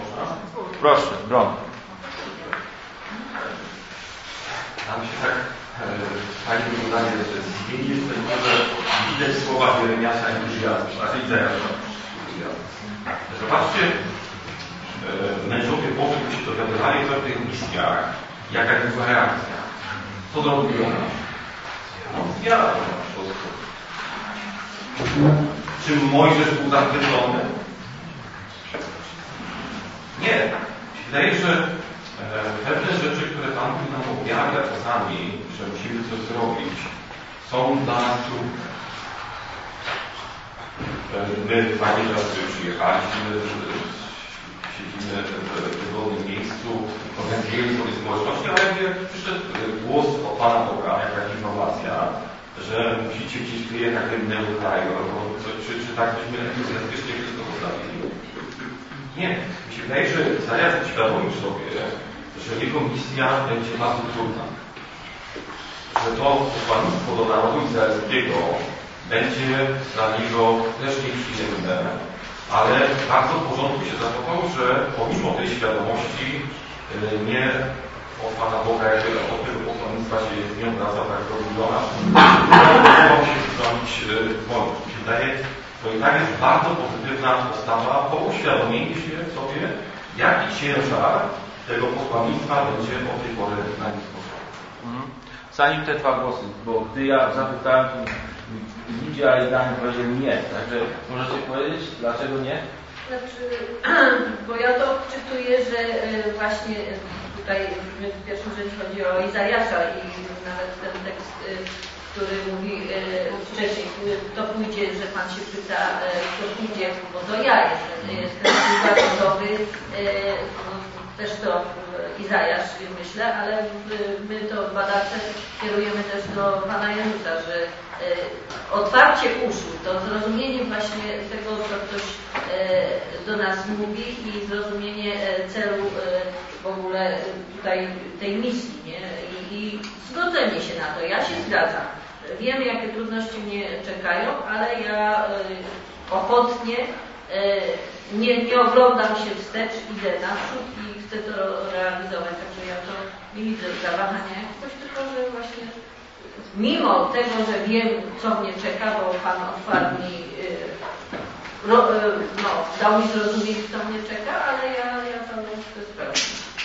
Proszę, Bron. Nam się tak Pani wyglądanie że zmieni jest to może widać w słowach Jeremiasza i Izajasza, znaczy Izajasza. Zobaczcie, mężowie Boży, którzy się dowiadywali o tych misjach, jaka była reakcja. Co zrobił ona? No, zbierał po prostu. Czy Mojżesz był zachwycony? Nie. Wydaje się, że e, pewne rzeczy, które Pan nam objawia czasami, że musimy coś zrobić, są dla nas trudne. E, my fajnie, że przyjechaliśmy, siedzimy w wygodnym miejscu, organizujemy sobie społeczności, ale jakby przyszedł głos od Pana Boga, jakaś informacja, że musicie gdzieś wyjechać do innego kraju, albo coś, czy, czy tak byśmy entuzjastycznie wszystko postawili. Nie. Mi się wydaje, że Izajasz uświadomił sobie, że jego misja będzie bardzo trudna. Że to posłannictwo do narodu izraelskiego będzie dla niego też nieprzyjemne, ale bardzo w porządku się zachował, że pomimo tej świadomości nie od Pana Boga, jakby od tego posłannictwa się nie obraca tak zrobiona, udało się zrobić wolność. Mi się wydaje, to i tak jest bardzo pozytywna postawa po uświadomieniu się sobie, jaki ciężar tego posłannictwa będzie od tej pory na nim sposobem. Mhm. Zanim te dwa głosy, bo gdy ja zapytałem, to Lidia i Daniel powiedzieli nie. Także możecie powiedzieć, dlaczego nie? Znaczy, bo ja to czytuję, że właśnie tutaj w pierwszym rzędzie chodzi o Izajasza i nawet ten tekst, który mówi wcześniej, to pójdzie, że Pan się pyta, kto pójdzie, bo to ja jestem, jestem zawodowy, też to Izajasz, myślę, ale my to badacze kierujemy też do Pana Jezusa, że otwarcie uszu, to zrozumienie właśnie tego, co ktoś do nas mówi i zrozumienie celu w ogóle tutaj tej misji, nie? I, i zgodzenie się na to. Ja się zgadzam. Wiem, jakie trudności mnie czekają, ale ja ochotnie nie, nie oglądam się wstecz, idę naprzód i chcę to realizować. Także ja to nie widzę zawahania jakiegoś, tylko że właśnie mimo tego, że wiem, co mnie czeka, bo Pan otwarł mi, no, no, dał mi zrozumieć, co mnie czeka, ale ja, ja to chcę spełnić.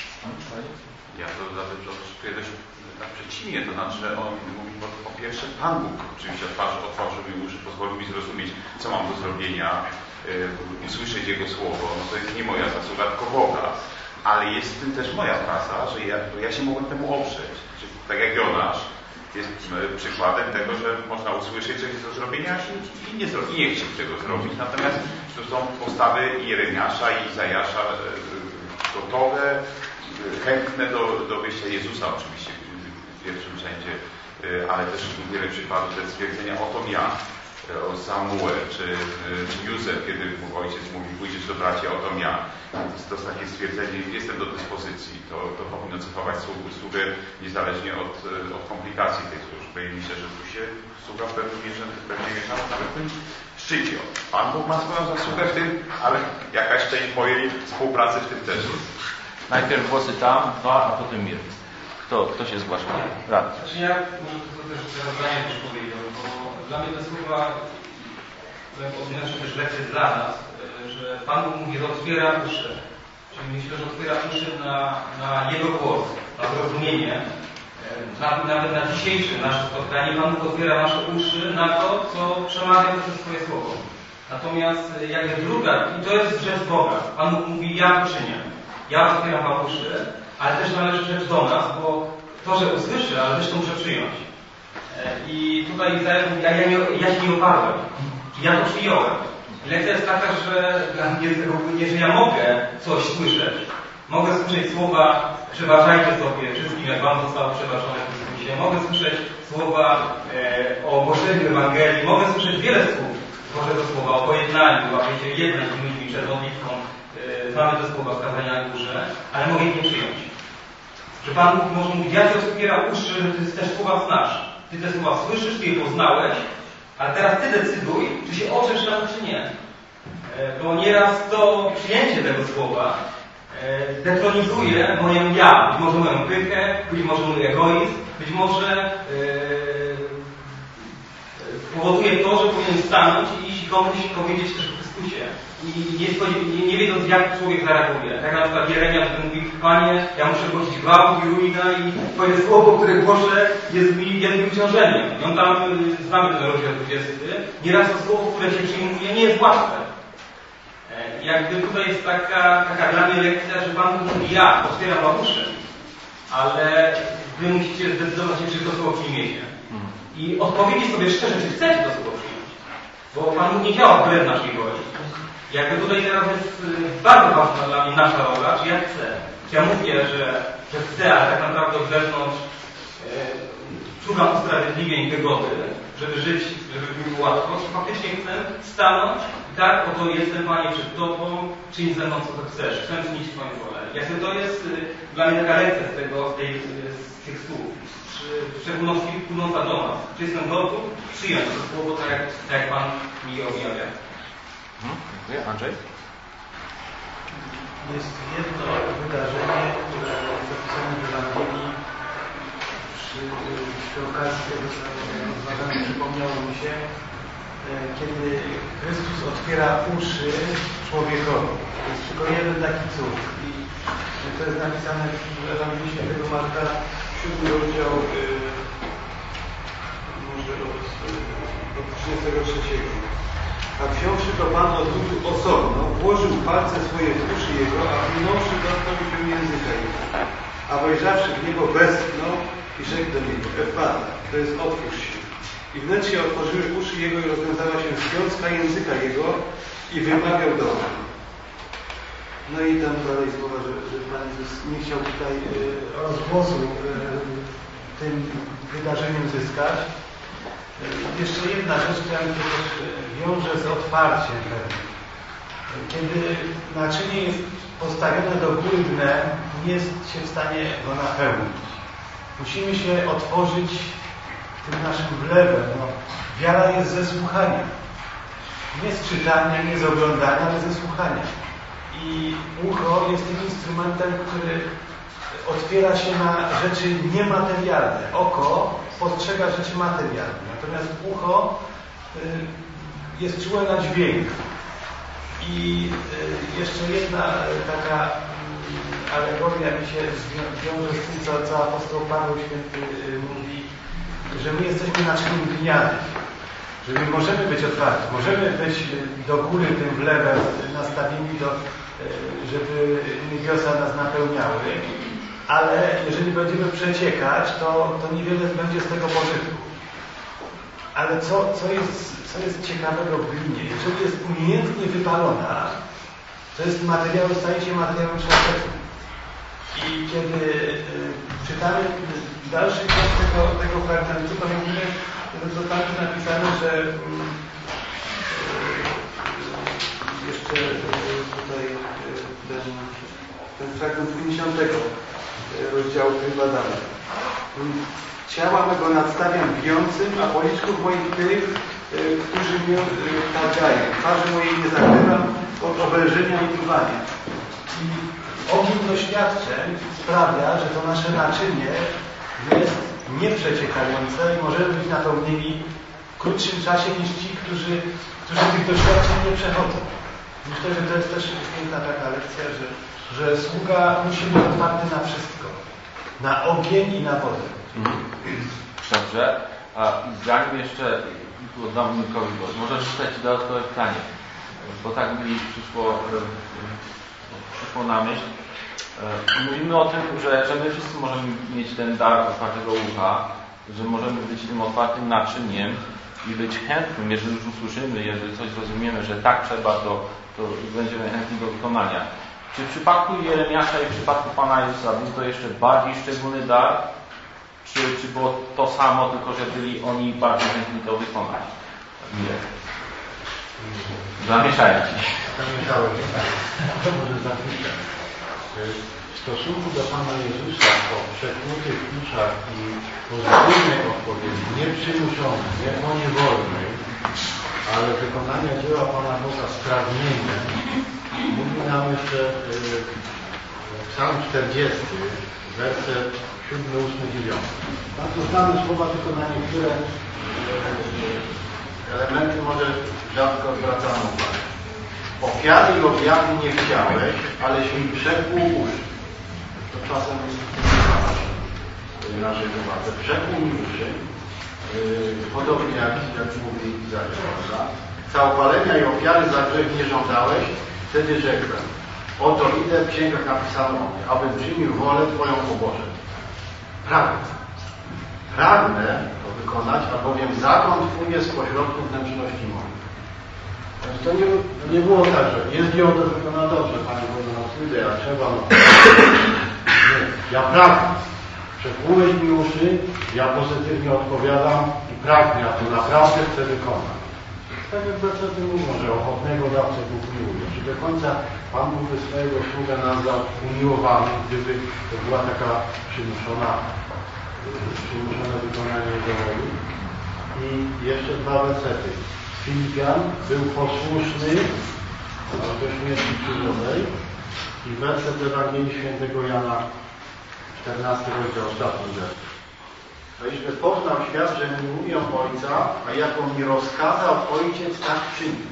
Ja to nawet troszeczkę dość tak przeciwnie, to znaczy on mówi po, po pierwsze Pan Bóg oczywiście otworzył, otworzył mi uszy, pozwolił mi zrozumieć, co mam do zrobienia, yy, usłyszeć Jego słowo, no to jest nie moja zasługa, tylko Boga, ale jest w tym też moja praca, że ja, ja się mogłem temu oprzeć, czyli, tak jak Jonasz jest przykładem tego, że można usłyszeć coś do zrobienia i nie, i nie chcieć tego zrobić, natomiast to są postawy Jeremiasza i Izajasza yy, gotowe, chętne do, do wyjścia Jezusa oczywiście w pierwszym rzędzie, ale też wiele przykładów te stwierdzenia oto ja, o Samuel, czy, czy Józef, kiedy ojciec mówi pójdziesz do braci, oto ja. To jest, to jest takie stwierdzenie, jestem do dyspozycji, to, to powinno cechować sługę niezależnie od, od komplikacji tej służby i myślę, że tu się sługa w pewnym mierze, w pewnej mierze nawet w tym szczycie. Pan Bóg ma swoją zasługę w tym, ale jakaś część mojej współpracy w tym też jest. Najpierw głosy tam, dwa, a potem mir. Kto, kto się zgłasza? Rad. Znaczy ja może to też teraz zdanie też powiedział, bo dla mnie te słowa odniosą też lekcje dla nas, że Pan Bóg mówi, że otwiera uszy. Czyli myślę, że otwiera uszy na, na Jego głos, na zrozumienie. Nawet na dzisiejsze nasze spotkanie Pan Bóg otwiera nasze uszy na to, co przemawia przez swoje słowo. Natomiast jakby druga, i to jest rzecz Boga, Pan Bóg mówi, ja to czynię. Ja otwieram Wam uszy, ale też należy rzecz do nas, bo to, że usłyszę, ale też to muszę przyjąć. I tutaj Izajasz mówi, ja, ja, nie, ja się nie oparłem. Ja to przyjąłem. I lekcja jest taka, że dla mnie ogólnie, że ja mogę coś słyszeć. Mogę słyszeć słowa, przeważajcie sobie wszystkim, jak Wam zostało przebaczone w Chrystusie. Mogę słyszeć słowa e, o głoszeniu Ewangelii. Mogę słyszeć wiele słów Bożego Słowa, o pojednaniu, abyście jednać z ludźmi przed modlitwą. Znamy te słowa w kazaniach górze, ale mogę ich nie przyjąć. Że Pan Bóg może mówić, ja Ci otwieram uszy, że Ty te słowa znasz. Ty te słowa słyszysz, Ty je poznałeś, ale teraz Ty decyduj, czy się oprzesz na to, czy nie. Bo nieraz to przyjęcie tego słowa detronizuje moją ja, być może moją pychę, być może mój egoizm, być może powoduje to, że powinien stanąć i iść komuś powiedzieć też o Chrystusie. I nie, nie, nie wiedząc, jak człowiek zareaguje. Tak na przykład Jeremiasz, który mówi: Panie, ja muszę głosić gwałt i ruina i Twoje słowo, które głoszę, jest mi jednym obciążeniem. I on tam, znamy ten rozdział dwudziesty, nieraz to słowo, które się przyjmuje, nie jest łatwe. I jakby tutaj jest taka, taka dla mnie lekcja, że Pan mówi: ja otwieram wam uszy, ale wy musicie zdecydować się, czy to słowo przyjmiecie. I odpowiedzieć sobie szczerze, czy chcecie to słowo przyjąć. Bo Pan Bóg nie działa wbrew naszej woli. Jakby tutaj teraz jest bardzo ważna dla mnie nasza rola, czy ja chcę. Czy ja mówię, że, że chcę, ale tak naprawdę od wewnątrz e, szukam usprawiedliwień, wygody, żeby żyć, żeby mi było łatwo, czy faktycznie chcę stanąć i tak, oto jestem, Panie, przed Tobą, czyń ze mną, co to chcesz, chcę czynić Twoją wolę. Jakby to jest y, dla mnie taka lekcja z, tego, z, tej, z tych słów. W szczególności płynąca do nas. Czy jestem gotów przyjąć to słowo, tak jak, tak jak Pan mi je objawia. Hmm, dziękuję. Andrzej? Jest jedno wydarzenie, które jest zapisane w Ewangelii. Przy, przy okazji tego rozważania przypomniało mi się, kiedy Chrystus otwiera uszy człowiekowi. To jest tylko jeden taki cud. I to jest napisane w Ewangelii Świętego Marka, siódmy rozdział, może od, od trzydziestego trzeciego. A wziąwszy to Pan odwrócił osobno, włożył palce swoje w uszy jego, a płynąwszy dotknął się języka jego. A wejrzawszy w niebo, westchnął i rzekł do niego: Efata, to jest otwórz się. I wnet się otworzyły uszy jego i rozwiązała się związka języka jego i wymawiał do mnie. No i tam dalej słowa, że, że Pan Jezus nie chciał tutaj e, rozgłosu e, tym wydarzeniem zyskać. Jeszcze jedna rzecz, która mi się też wiąże z otwarciem pewnym. Kiedy naczynie jest postawione do góry dnem, nie jest się w stanie go napełnić. Musimy się otworzyć tym naszym wlewem. No, wiara jest ze słuchania. Nie z czytania, nie z oglądania, ale ze słuchania. I ucho jest tym instrumentem, który otwiera się na rzeczy niematerialne. Oko postrzega rzeczy materialne. Natomiast ucho y, jest czułe na dźwięk. I y, jeszcze jedna taka y, alegoria mi się wiąże z tym, co, co apostoł Paweł Święty y, mówi, że my jesteśmy naczyniem glinianym. Że my możemy być otwarci, możemy być do góry tym wlewem nastawieni, do, żeby niebiosa nas napełniały, ale jeżeli będziemy przeciekać, to, to niewiele będzie z tego pożytku. Ale co, co, jest, co jest ciekawego w glinie? Jeżeli jest umiejętnie wypalona, to jest materiał, staje się materiałem szlachetnym. I kiedy y, czytamy dalszy tekst tego, tego fragmentu, to mówimy, to tam jest napisane, że y, jeszcze y, tutaj y, ten, ten fragment pięćdziesiątego rozdziału wybadamy. Ciała mego nadstawiam bijącym, a policzków moich tych, y, którzy mnie y, targają. Twarzy mojej nie zakrywam od obelżenia i truwania. I ogień doświadczeń sprawia, że to nasze naczynie jest nieprzeciekające i możemy być napełnieni w krótszym czasie niż ci, którzy, którzy tych doświadczeń nie przechodzą. Myślę, że to jest też piękna taka lekcja, że, że sługa musi być otwarty na wszystko. Na ogień i na wodę. Dobrze. A zanim jeszcze oddam Nikowi głos, może rzucać dodatkowe pytanie, bo tak mi przyszło, przyszło na myśl. Mówimy o tym, że, że my wszyscy możemy mieć ten dar otwartego ucha, że możemy być tym otwartym naczyniem i być chętnym, jeżeli już usłyszymy, jeżeli coś zrozumiemy, że tak trzeba, to, to będziemy chętni do wykonania. Czy w przypadku Jeremiasza i w przypadku Pana Jezusa był to jeszcze bardziej szczególny dar? Czy, czy było to samo, tylko że byli oni bardziej chętni to wykonać? Nie. Zamieszałem Ci. Zamieszałem Ci. To może zapytać. W stosunku do Pana Jezusa po przeknutych uszach i pozytywnej odpowiedzi, nie przymuszonej, nie poniewolnej, ale wykonania dzieła Pana Boga z pragnieniem, mówi nam jeszcze Psalm czterdziesty, werset siódmy, ósmy, dziewiąty. Tam to znamy słowa, tylko na niektóre elementy może rzadko zwracano uwagę. Ofiary i objawy nie chciałeś, aleś mi przekłuł uszy. To czasem jest naszej uwadze. Przekłuł mi uszy, yy, podobnie jak, jak mówi Izajasz. Całopalenia i ofiary za grzech nie żądałeś, wtedy rzekłem. Oto idę, w księgach napisano o mnie, abym czynił wolę Twoją, o Boże. Pragnę. Pragnę to wykonać, albowiem zakon Twój jest pośrodku wnętrzności mojej. Więc to nie, to nie było tak, że jest ją to wykona dobrze, Panie Boże, no pójdę, jak trzeba, no. Nie, ja pragnę. Przekłułeś mi uszy, ja pozytywnie odpowiadam i pragnę, ja to naprawdę chcę wykonać. Tak jak wersety mówią, że ochotnego dawcę Bóg miłuje. Czy do końca Pan Bóg by swojego sługę nazwał umiłowanym, gdyby to była taka przymuszona, przymuszone wykonanie jego woli. I jeszcze dwa wersety. Filipian był posłuszny do śmierci krzyżowej i werset Ewangelii Świętego Jana, czternasty rozdział, ostatni werset. A iżby poznał świat, że mi mówią Ojca, a jako mi rozkazał Ojciec, tak czynił.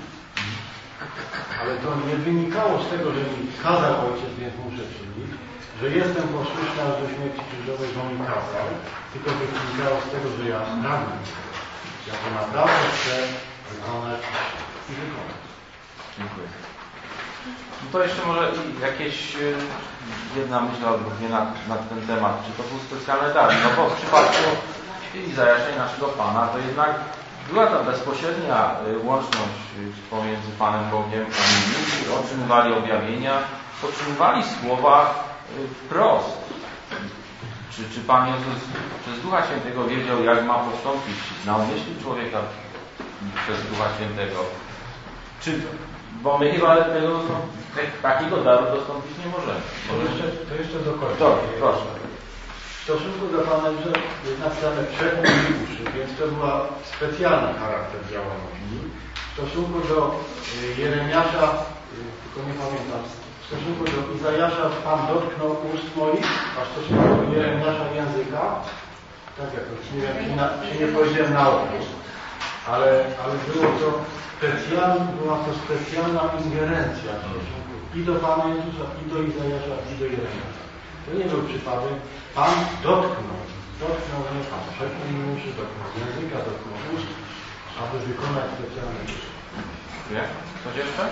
Ale to nie wynikało z tego, że mi kazał Ojciec, więc muszę czynić, że jestem posłuszny aż do śmierci krzyżowej, bo mi kazał, tylko wynikało z tego, że ja pragnę. Ja to naprawdę chcę wykonać i wykonać. Dziękuję. No to jeszcze może jakieś jedna myśl albo dwie na, na ten temat. Czy to był specjalny dar? No bo w przypadku Izajasza i naszego Pana to jednak była ta bezpośrednia łączność pomiędzy Panem Bogiem a nimi. Otrzymywali objawienia, otrzymywali słowa wprost. Czy, czy Pan Jezus przez Ducha Świętego wiedział, jak ma postąpić? Znał myśli człowieka przez Ducha Świętego? Czy, bo my chyba tego, no, takiego daru dostąpić nie możemy. To jeszcze, to jeszcze do końca. Dobrze, proszę. W stosunku do Pana Jezusa jest napisane przekłuł mi uszy, więc to była specjalny charakter działalności. W stosunku do Jeremiasza, tylko nie pamiętam, w stosunku do Izajasza Pan dotknął ust moich, a w stosunku do Jeremiasza języka, tak jakoś, nie wiem, czy, na, czy nie powiedziałem na oko, ale, ale było to specjalna, była to specjalna ingerencja w stosunku i do Pana Jezusa, i do Izajasza, i do Jeremiasza. To nie był przypadek. Pan dotknął, dotknął mnie Pan, przekłuł mi uszy, dotknął języka, dotknął ust, aby wykonać specjalne rzeczy. Nie? Coś jeszcze?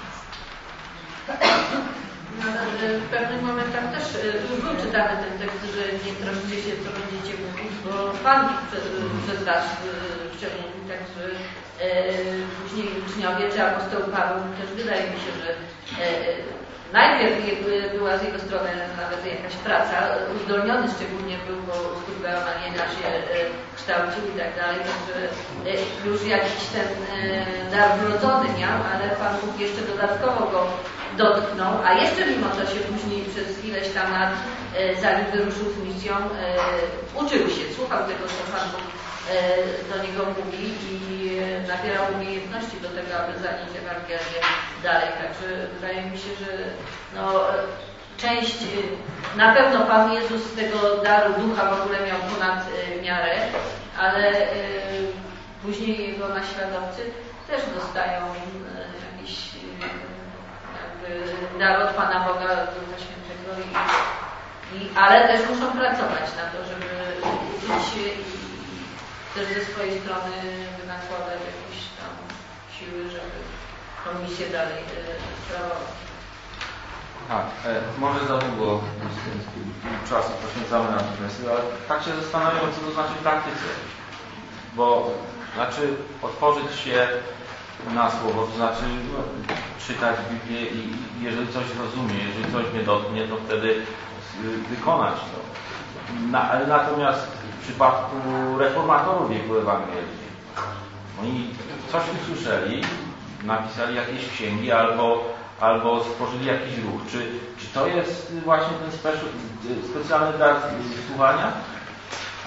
No, w pewnych momentach też już był czytany ten tekst, że nie troszcie się, co będziecie mówić, bo Pan przez, przez was wciągnął, także e, później uczniowie czy apostoł Paweł też wydaje mi się, że e, najpierw była z jego strony nawet jakaś praca, uzdolniony szczególnie był, bo sługa Maniena się kształcił i tak dalej, także już jakiś ten dar wrodzony miał, ale Pan Bóg jeszcze dodatkowo go dotknął, a jeszcze mimo to się później przez ileś tam lat, zanim wyruszył z misją, uczył się, słuchał tego, co Pan Bóg do niego mówi i nabierał umiejętności do tego, aby zanieść Ewangelię dalej. Także wydaje mi się, że no, część, na pewno Pan Jezus z tego daru ducha w ogóle miał ponad miarę, ale później jego naśladowcy też dostają jakiś jakby dar od Pana Boga, Ducha Świętego, i, i, ale też muszą pracować na to, żeby uczyć się i też ze swojej strony nakładać jakieś tam siły, żeby tą misję dalej e, sprawować. Tak, e, może za długo czasu poświęcamy na te kwestie, ale tak się zastanawiam, co to znaczy w praktyce. Bo znaczy otworzyć się na słowo, to znaczy no, czytać Biblię i jeżeli coś rozumie, jeżeli coś mnie dotknie, to wtedy wykonać to. Na, ale natomiast w przypadku reformatorów wieku Ewangelii, oni coś usłyszeli, napisali jakieś księgi albo, albo stworzyli jakiś ruch. Czy, czy to jest właśnie ten specy, specjalny dar słuchania?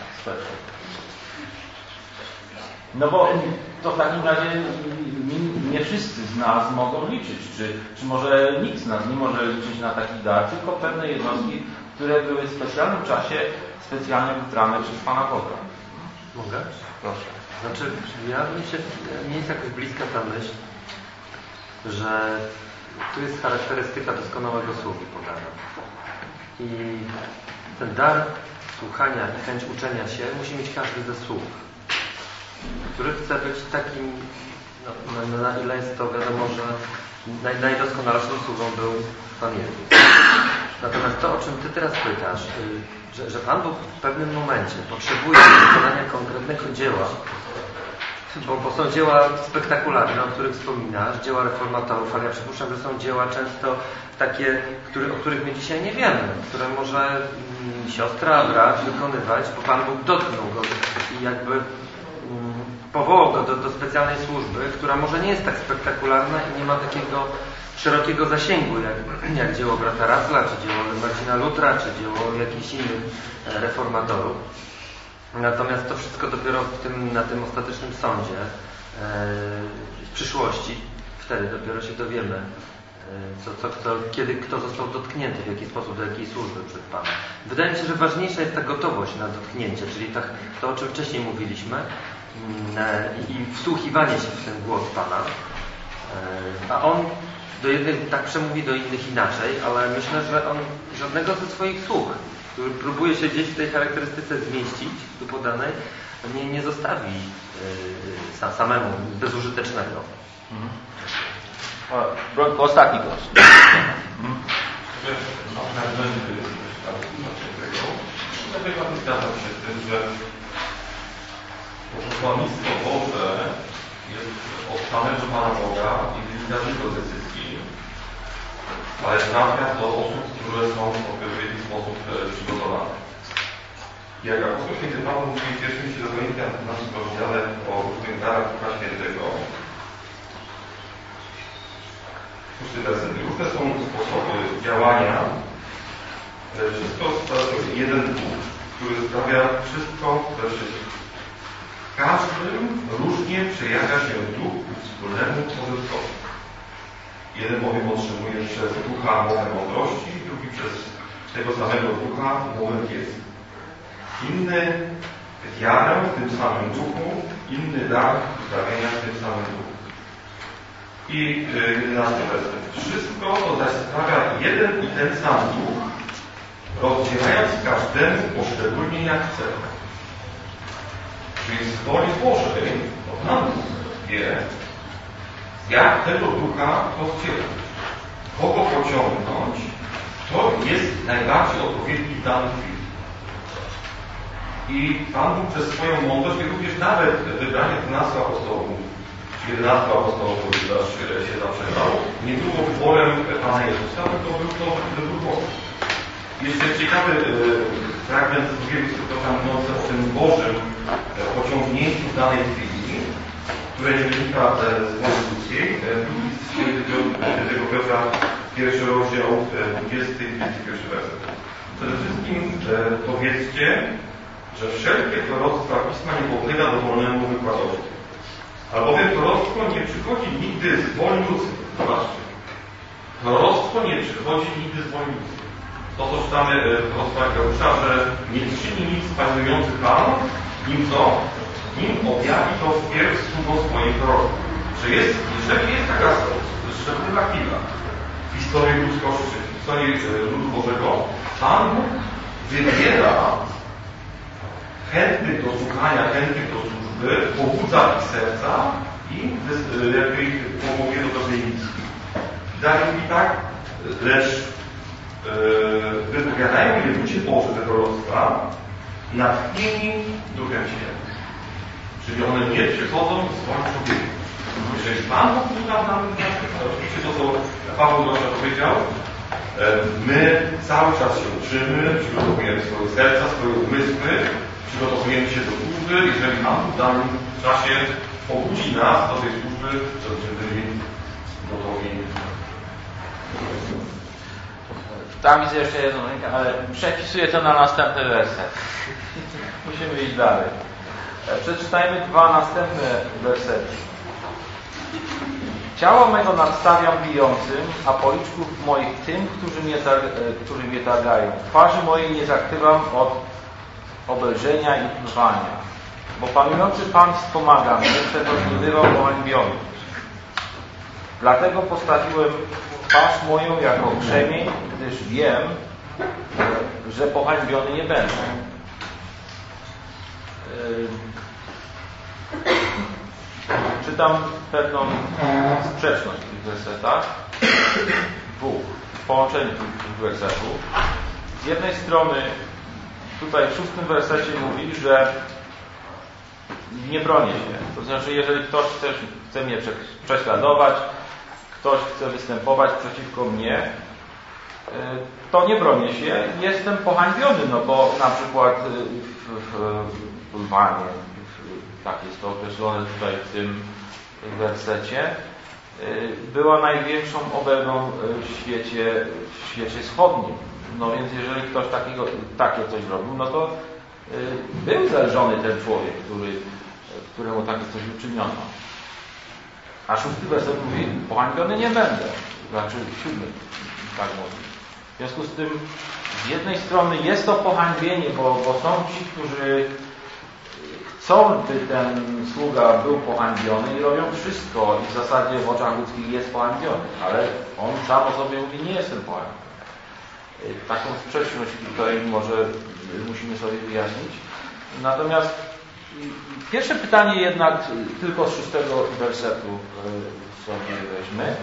No bo to w takim razie nie wszyscy z nas mogą liczyć, czy, czy może nikt z nas nie może liczyć na taki dar, tylko pewne jednostki, które były w specjalnym czasie specjalnie wybrane przez Pana Boga. Mogę? Proszę. Znaczy, ja mi się nie jest jakoś bliska ta myśl, że tu jest charakterystyka doskonałego sługi podana. I ten dar słuchania i chęć uczenia się musi mieć każdy ze sług, który chce być takim, no, na, na ile jest to wiadomo, że naj, najdoskonalszym sługą był Pan Jezus. Natomiast to, o czym Ty teraz pytasz, że, że Pan Bóg w pewnym momencie potrzebuje wykonania konkretnego dzieła, bo, bo są dzieła spektakularne, o których wspominasz, dzieła reformatorów, ale ja przypuszczam, że są dzieła często takie, który, o których my dzisiaj nie wiemy, które może mm, siostra, brat wykonywać, bo Pan Bóg dotknął go i jakby mm, powołał go do, do specjalnej służby, która może nie jest tak spektakularna i nie ma takiego szerokiego zasięgu, jak, jak dzieło brata Rasla, czy dzieło Marcina Lutra, czy dzieło jakichś innych reformatorów. Natomiast to wszystko dopiero w tym, na tym ostatecznym sądzie e, w przyszłości, wtedy dopiero się dowiemy, e, co, co, kto, kiedy kto został dotknięty, w jaki sposób, do jakiej służby przed Panem. Wydaje mi się, że ważniejsza jest ta gotowość na dotknięcie, czyli tak, to, o czym wcześniej mówiliśmy, e, i wsłuchiwanie się w ten głos Pana. E, a On do jednych tak przemówi, do innych inaczej, ale myślę, że On żadnego ze swoich sług, który próbuje się gdzieś w tej charakterystyce zmieścić, tu podanej, nie, nie zostawi yy, samemu bezużytecznego. Mhm. O, ostatni głos. Dlatego zgadzam się z tym, że posłannictwo Boże jest od samego Pana Boga i wynika tylko z decyzji, ale trafia do osób, które są w odpowiedni sposób przygotowane. Jak apostoł święty Paweł mówi w pierwszym liście do Koryntian w piętnastym rozdziale o różnych darach Ducha Świętego, szósty werset. Różne są sposoby działania, ale wszystko stanowi jeden Bóg, który sprawia wszystko we wszystkim. W każdym różnie przejawia się duch ku wspólnemu pożytkowi. Jeden bowiem otrzymuje przez ducha mowę mądrości, drugi przez tego samego ducha mowę wiedzy. Inny wiarę w tym samym duchu, inny dar uzdrawienia w tym samym duchu. I jedenasty werset. Wszystko to zaś sprawia jeden i ten sam duch, rozdzielając każdemu poszczególnie jak chce. Czyli z woli Bożej, to Pan wie, jak tego ducha rozdzielać, kogo pociągnąć, kto jest najbardziej odpowiedni w danej chwili. I Pan Bóg przez swoją mądrość i również nawet wybranie dwunastu apostołów, czy jedenastu apostołów, który się zaprzeżał, nie było wyborem Pana Jezusa, tylko był to wybór Boży. Jeszcze ciekawy e, fragment z drugiego Skryptora mówiący o tym Bożym e, pociągnięciu w danej chwili, które nie wynika z woli ludzkiej. Drugi z świętego Piotra, pierwszy rozdział, dwudziesty i dwudziesty pierwszy werset. Przede wszystkim powiedzcie, że wszelkie proroctwa Pisma nie podlega dowolnemu wykładowi. Albowiem proroctwo nie przychodzi nigdy z woli ludzkiej. Zobaczcie. Proroctwo nie przychodzi nigdy z woli ludzkiej. To, co czytamy w proroctwach Geusza, że nie czyni nic panujący Pan, nim co? Nim objawi to wpierw sługą swoich proroków. Że jest, jeżeli jest taka szczególna chwila w historii ludzkości, w historii ludu Bożego, Pan wybiera chętnych do słuchania, chętnych do służby, pobudza ich serca i jakby ich powołuje do dobrej misji. Dalej mówi tak, lecz yy, wypowiadają je ludzie Boży te proroctwa, natchnieni Duchem Świętym. Czyli one nie przychodzą z woli człowieka. Jeżeli Pan Bóg uda nam, oczywiście to, co Paweł dobrze powiedział, my cały czas się uczymy, przygotowujemy swoje serca, swoje umysły, przygotowujemy się do służby. Jeżeli Pan Bóg w danym czasie pobudzi nas do tej służby, żebyśmy byli gotowi. Tam widzę jeszcze jedną rękę, ale przepisuję to na następny werset. Musimy iść dalej. Przeczytajmy dwa następne wersety. Ciała mego nadstawiam bijącym, a policzków moich tym, którzy mnie, którzy mnie targają. Twarzy mojej nie zakrywam od obelżenia i pływania. Bo panujący Pan wspomaga mnie, przecież nie bywam pohańbiony. Dlatego postawiłem twarz moją jako krzemień, gdyż wiem, że pohańbiony nie będę. Czytam pewną sprzeczność w tych wersetach, dwóch, w połączeniu tych wersetów. Z jednej strony tutaj w szóstym wersecie mówi, że nie bronię się. To znaczy, jeżeli ktoś chce, chce mnie prześladować, ktoś chce występować przeciwko mnie, to nie bronię się. Jestem pohańbiony, no bo na przykład w, w pływanie, tak jest to określone tutaj w tym wersecie, była największą obelgą w świecie, w świecie wschodnim. No więc jeżeli ktoś takiego, takie coś robił, no to był zelżony ten człowiek, który, któremu takie coś uczyniono. A szósty werset mówi, pohańbiony nie będę. Znaczy siódmy, tak mówi. W związku z tym z jednej strony jest to pohańbienie, bo, bo są ci, którzy chcą, by ten sługa był pohańbiony i robią wszystko i w zasadzie w oczach ludzkich jest pohańbiony, ale on sam o sobie mówi, nie jestem pohańbiony. Taką sprzeczność tutaj może musimy sobie wyjaśnić. Natomiast pierwsze pytanie jednak tylko z szóstego wersetu sobie weźmy.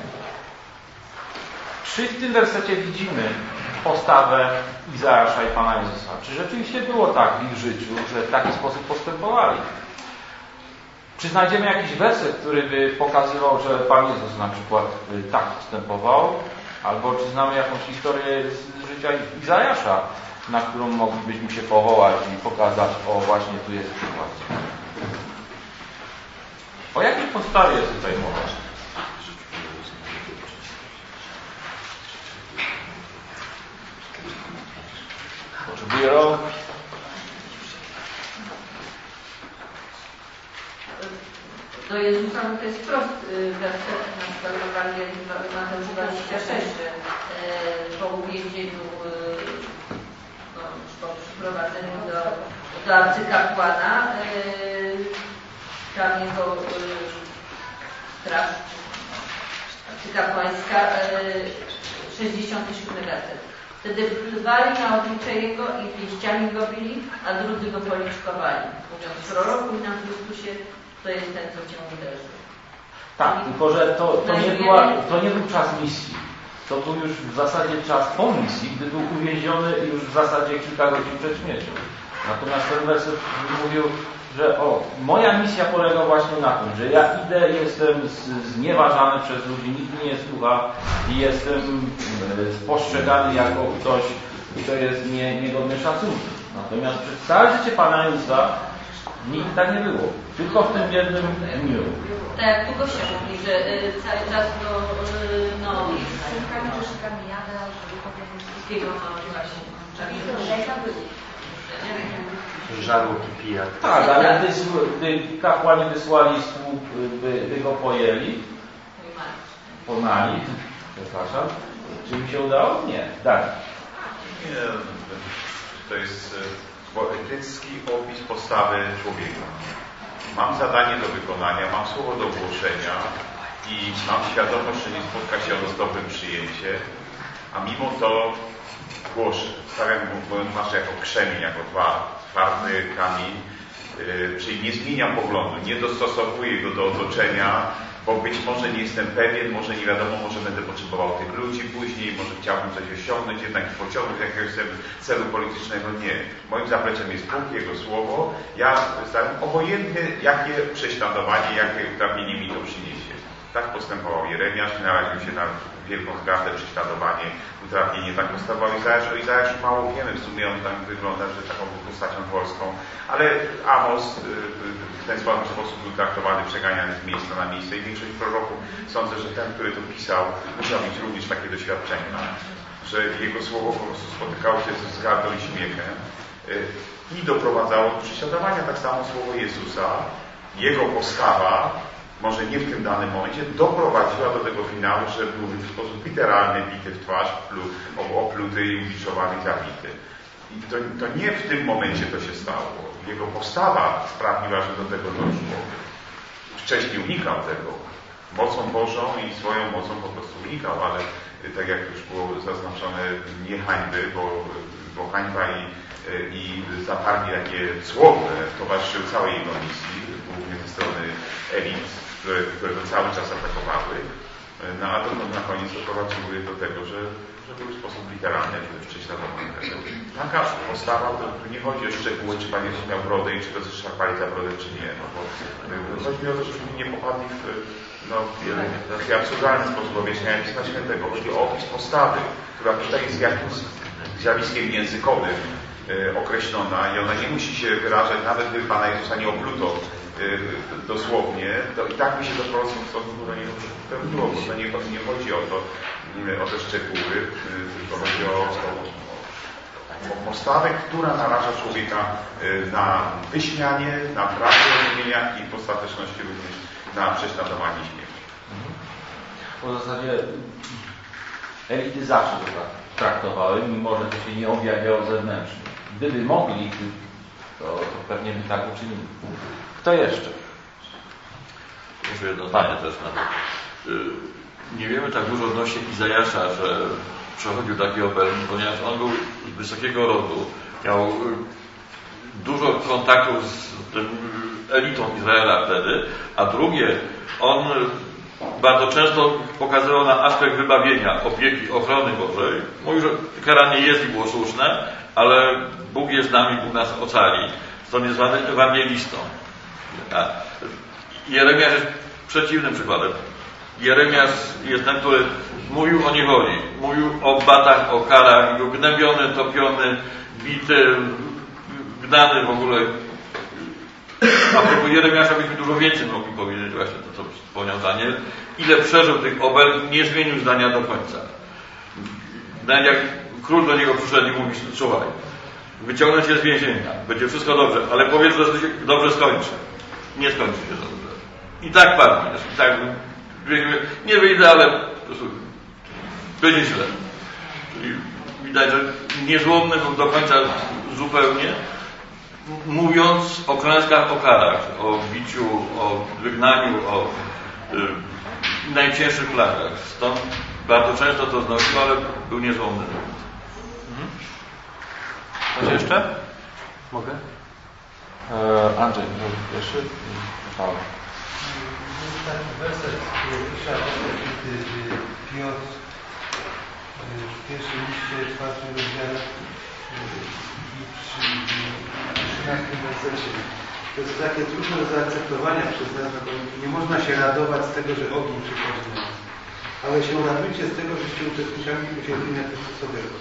Czy w tym wersecie widzimy postawę Izajasza i Pana Jezusa? Czy rzeczywiście było tak w ich życiu, że w taki sposób postępowali? Czy znajdziemy jakiś werset, który by pokazywał, że Pan Jezus na przykład tak postępował? Albo czy znamy jakąś historię z życia Izajasza, na którą moglibyśmy się powołać i pokazać, o właśnie tu jest przykład. O jakiej postawie jest tutaj mowa? Potrzebuję rąk. Do Jezusa no to jest wprost werset na przykład w Ewangelii Mateusza dwadzieścia sześć, że po uwięzieniu, no, po przyprowadzeniu do, do arcykapłana, tam jego straż arcykapłańska, sześćdziesiąty siódmy werset. Wtedy wpływali na oblicze jego i pięściami go bili, a drudzy go policzkowali, mówiąc, prorokuj nam w Chrystusie, to jest ten, co cię uderzy. Tak, tylko że to, to, nie była, to nie był czas misji. To był już w zasadzie czas po misji, gdy był uwięziony już w zasadzie kilka godzin przed śmiercią. Natomiast ten werset mówił, że o, moja misja polega właśnie na tym, że ja idę, jestem znieważany przez ludzi, nikt mnie nie słucha i jestem spostrzegany jako ktoś, kto jest nie, niegodny szacunku. Natomiast przez całe życie Pana Jezusa nigdy tak nie było. Tylko w tym jednym dniu. Tak jak tu Gosia mówi, że y, cały czas no, y, no Szybkami czy szybkami jadę, żeby powiedzieć wszystkiego no właśnie. Żarło kipija. Tak, ale gdy, gdy kapłani wysłali sług, by, by go pojęli, pojmali, przepraszam, czy mi się udało? Nie. Tak. Nie, to jest poetycki opis postawy człowieka. Mam zadanie do wykonania, mam słowo do głoszenia i mam świadomość, że nie spotka się ono z dobrym przyjęciem, a mimo to głoszę. Stawiam moją twarz jako krzemień, jako twardy kamień, yy, czyli nie zmieniam poglądu, nie dostosowuję go do otoczenia, bo być może nie jestem pewien, może nie wiadomo, może będę potrzebował tych ludzi później, może chciałbym coś osiągnąć, jednak i pociągnąć jakiegoś celu politycznego. Nie. Moim zapleczem jest Bóg, Jego Słowo. Ja stawiam obojętnie, jakie prześladowanie, jakie utrapienie mi to przyniesie. Tak postępował Jeremiasz, naraził się na wielką zgardę, prześladowanie, utrapienie. Tak postępował Izajasz. O Izajaszu mało wiemy, w sumie on tam wygląda, że taką postacią polską. Ale Amos w ten sposób był traktowany, przeganiany z miejsca na miejsce i większość proroków, sądzę, że ten, który to pisał, musiał mieć również takie doświadczenia, że jego słowo po prostu spotykało się z zgardą i śmiechem i doprowadzało do prześladowania. Tak samo słowo Jezusa, jego postawa może nie w tym danym momencie, doprowadziła do tego finału, że był w sposób literalny bity w twarz, opluty i ubiczowany, zabity. I to, to nie w tym momencie to się stało. Jego postawa sprawiła, że do tego doszło. Wcześniej unikał tego. Mocą Bożą i swoją mocą po prostu unikał, ale tak jak już było zaznaczone, nie hańby, bo, bo hańba i, i zaparcie takie słowne towarzyszyły całej jego misji, głównie ze strony elit, które, które to cały czas atakowały. No a to na koniec doprowadziło do tego, że, że był w sposób literalny prześladowany. Taka postawa, to tu nie chodzi o szczegóły, czy Pan Jezus miał brodę i czy to szarpali za brodę, czy nie. No, bo chodzi mi o to, żebyśmy nie popadli w no, taki absurdalny sposób objaśniania Pisma Świętego. Chodzi o opis postawy, która tutaj jest jakimś zjawiskiem językowym e, określona i ona nie musi się wyrażać, nawet gdyby Pana Jezusa nie opluto e, dosłownie, to i tak by się to po prostu w stosunku do niego spełniło, bo to nie, nie chodzi o to, o te szczegóły, e, tylko chodzi o, o, o postawę, która naraża człowieka e, na wyśmianie, na brak zrozumienia i w ostateczności również na prześladowanie śmierci. W zasadzie elity zawsze to tak traktowały, mimo że to się nie objawiało zewnętrznie. Gdyby mogli, to, to pewnie by tak uczynili. Kto jeszcze? Muszę jedno zdanie też na to. Nie wiemy tak dużo odnośnie Izajasza, że przechodził taki obelg, ponieważ on był z wysokiego rodu, miał dużo kontaktów z tym elitą Izraela wtedy, a drugie, on bardzo często pokazywał na aspekt wybawienia, opieki, ochrony Bożej. Mówił, że karanie jest i było słuszne, ale Bóg jest z nami, Bóg nas ocali. Stąd jest zwany ewangelistą. A Jeremiasz jest przeciwnym przykładem. Jeremiasz jest ten, który mówił o niewoli, mówił o batach, o karach, był gnębiony, topiony, bity, gnany w ogóle. A propos Jeremiasza byśmy dużo więcej mogli powiedzieć, właśnie to, co wspomniał Daniel. Ile przeżył tych obelg, nie zmienił zdania do końca. Nawet jak król do niego przyszedł i mówi, słuchaj, wyciągnę cię z więzienia, będzie wszystko dobrze, ale powiedz, że to się dobrze skończy. Nie skończy się dobrze. I tak padniesz, i tak nie wyjdę, ale po prostu będzie źle. Czyli widać, że niezłomny był do końca zupełnie, mówiąc o klęskach, o karach, o biciu, o wygnaniu, o y, najcięższych plagach. Stąd bardzo często to znosił, ale był niezłomny. Mhm. Coś jeszcze? Mogę? E, Andrzej, pierwszy. Paweł. Taki werset, który pisze Piotr w pierwszym liście, czwartym rozdziale i przy trzynastym wersecie. To jest takie trudne do zaakceptowania przez nas, bo nie można się radować z tego, że ogień przychodzi na nas. Ale się radujcie z tego, żeście uczestniczali w ucierpienia Chrystusowego.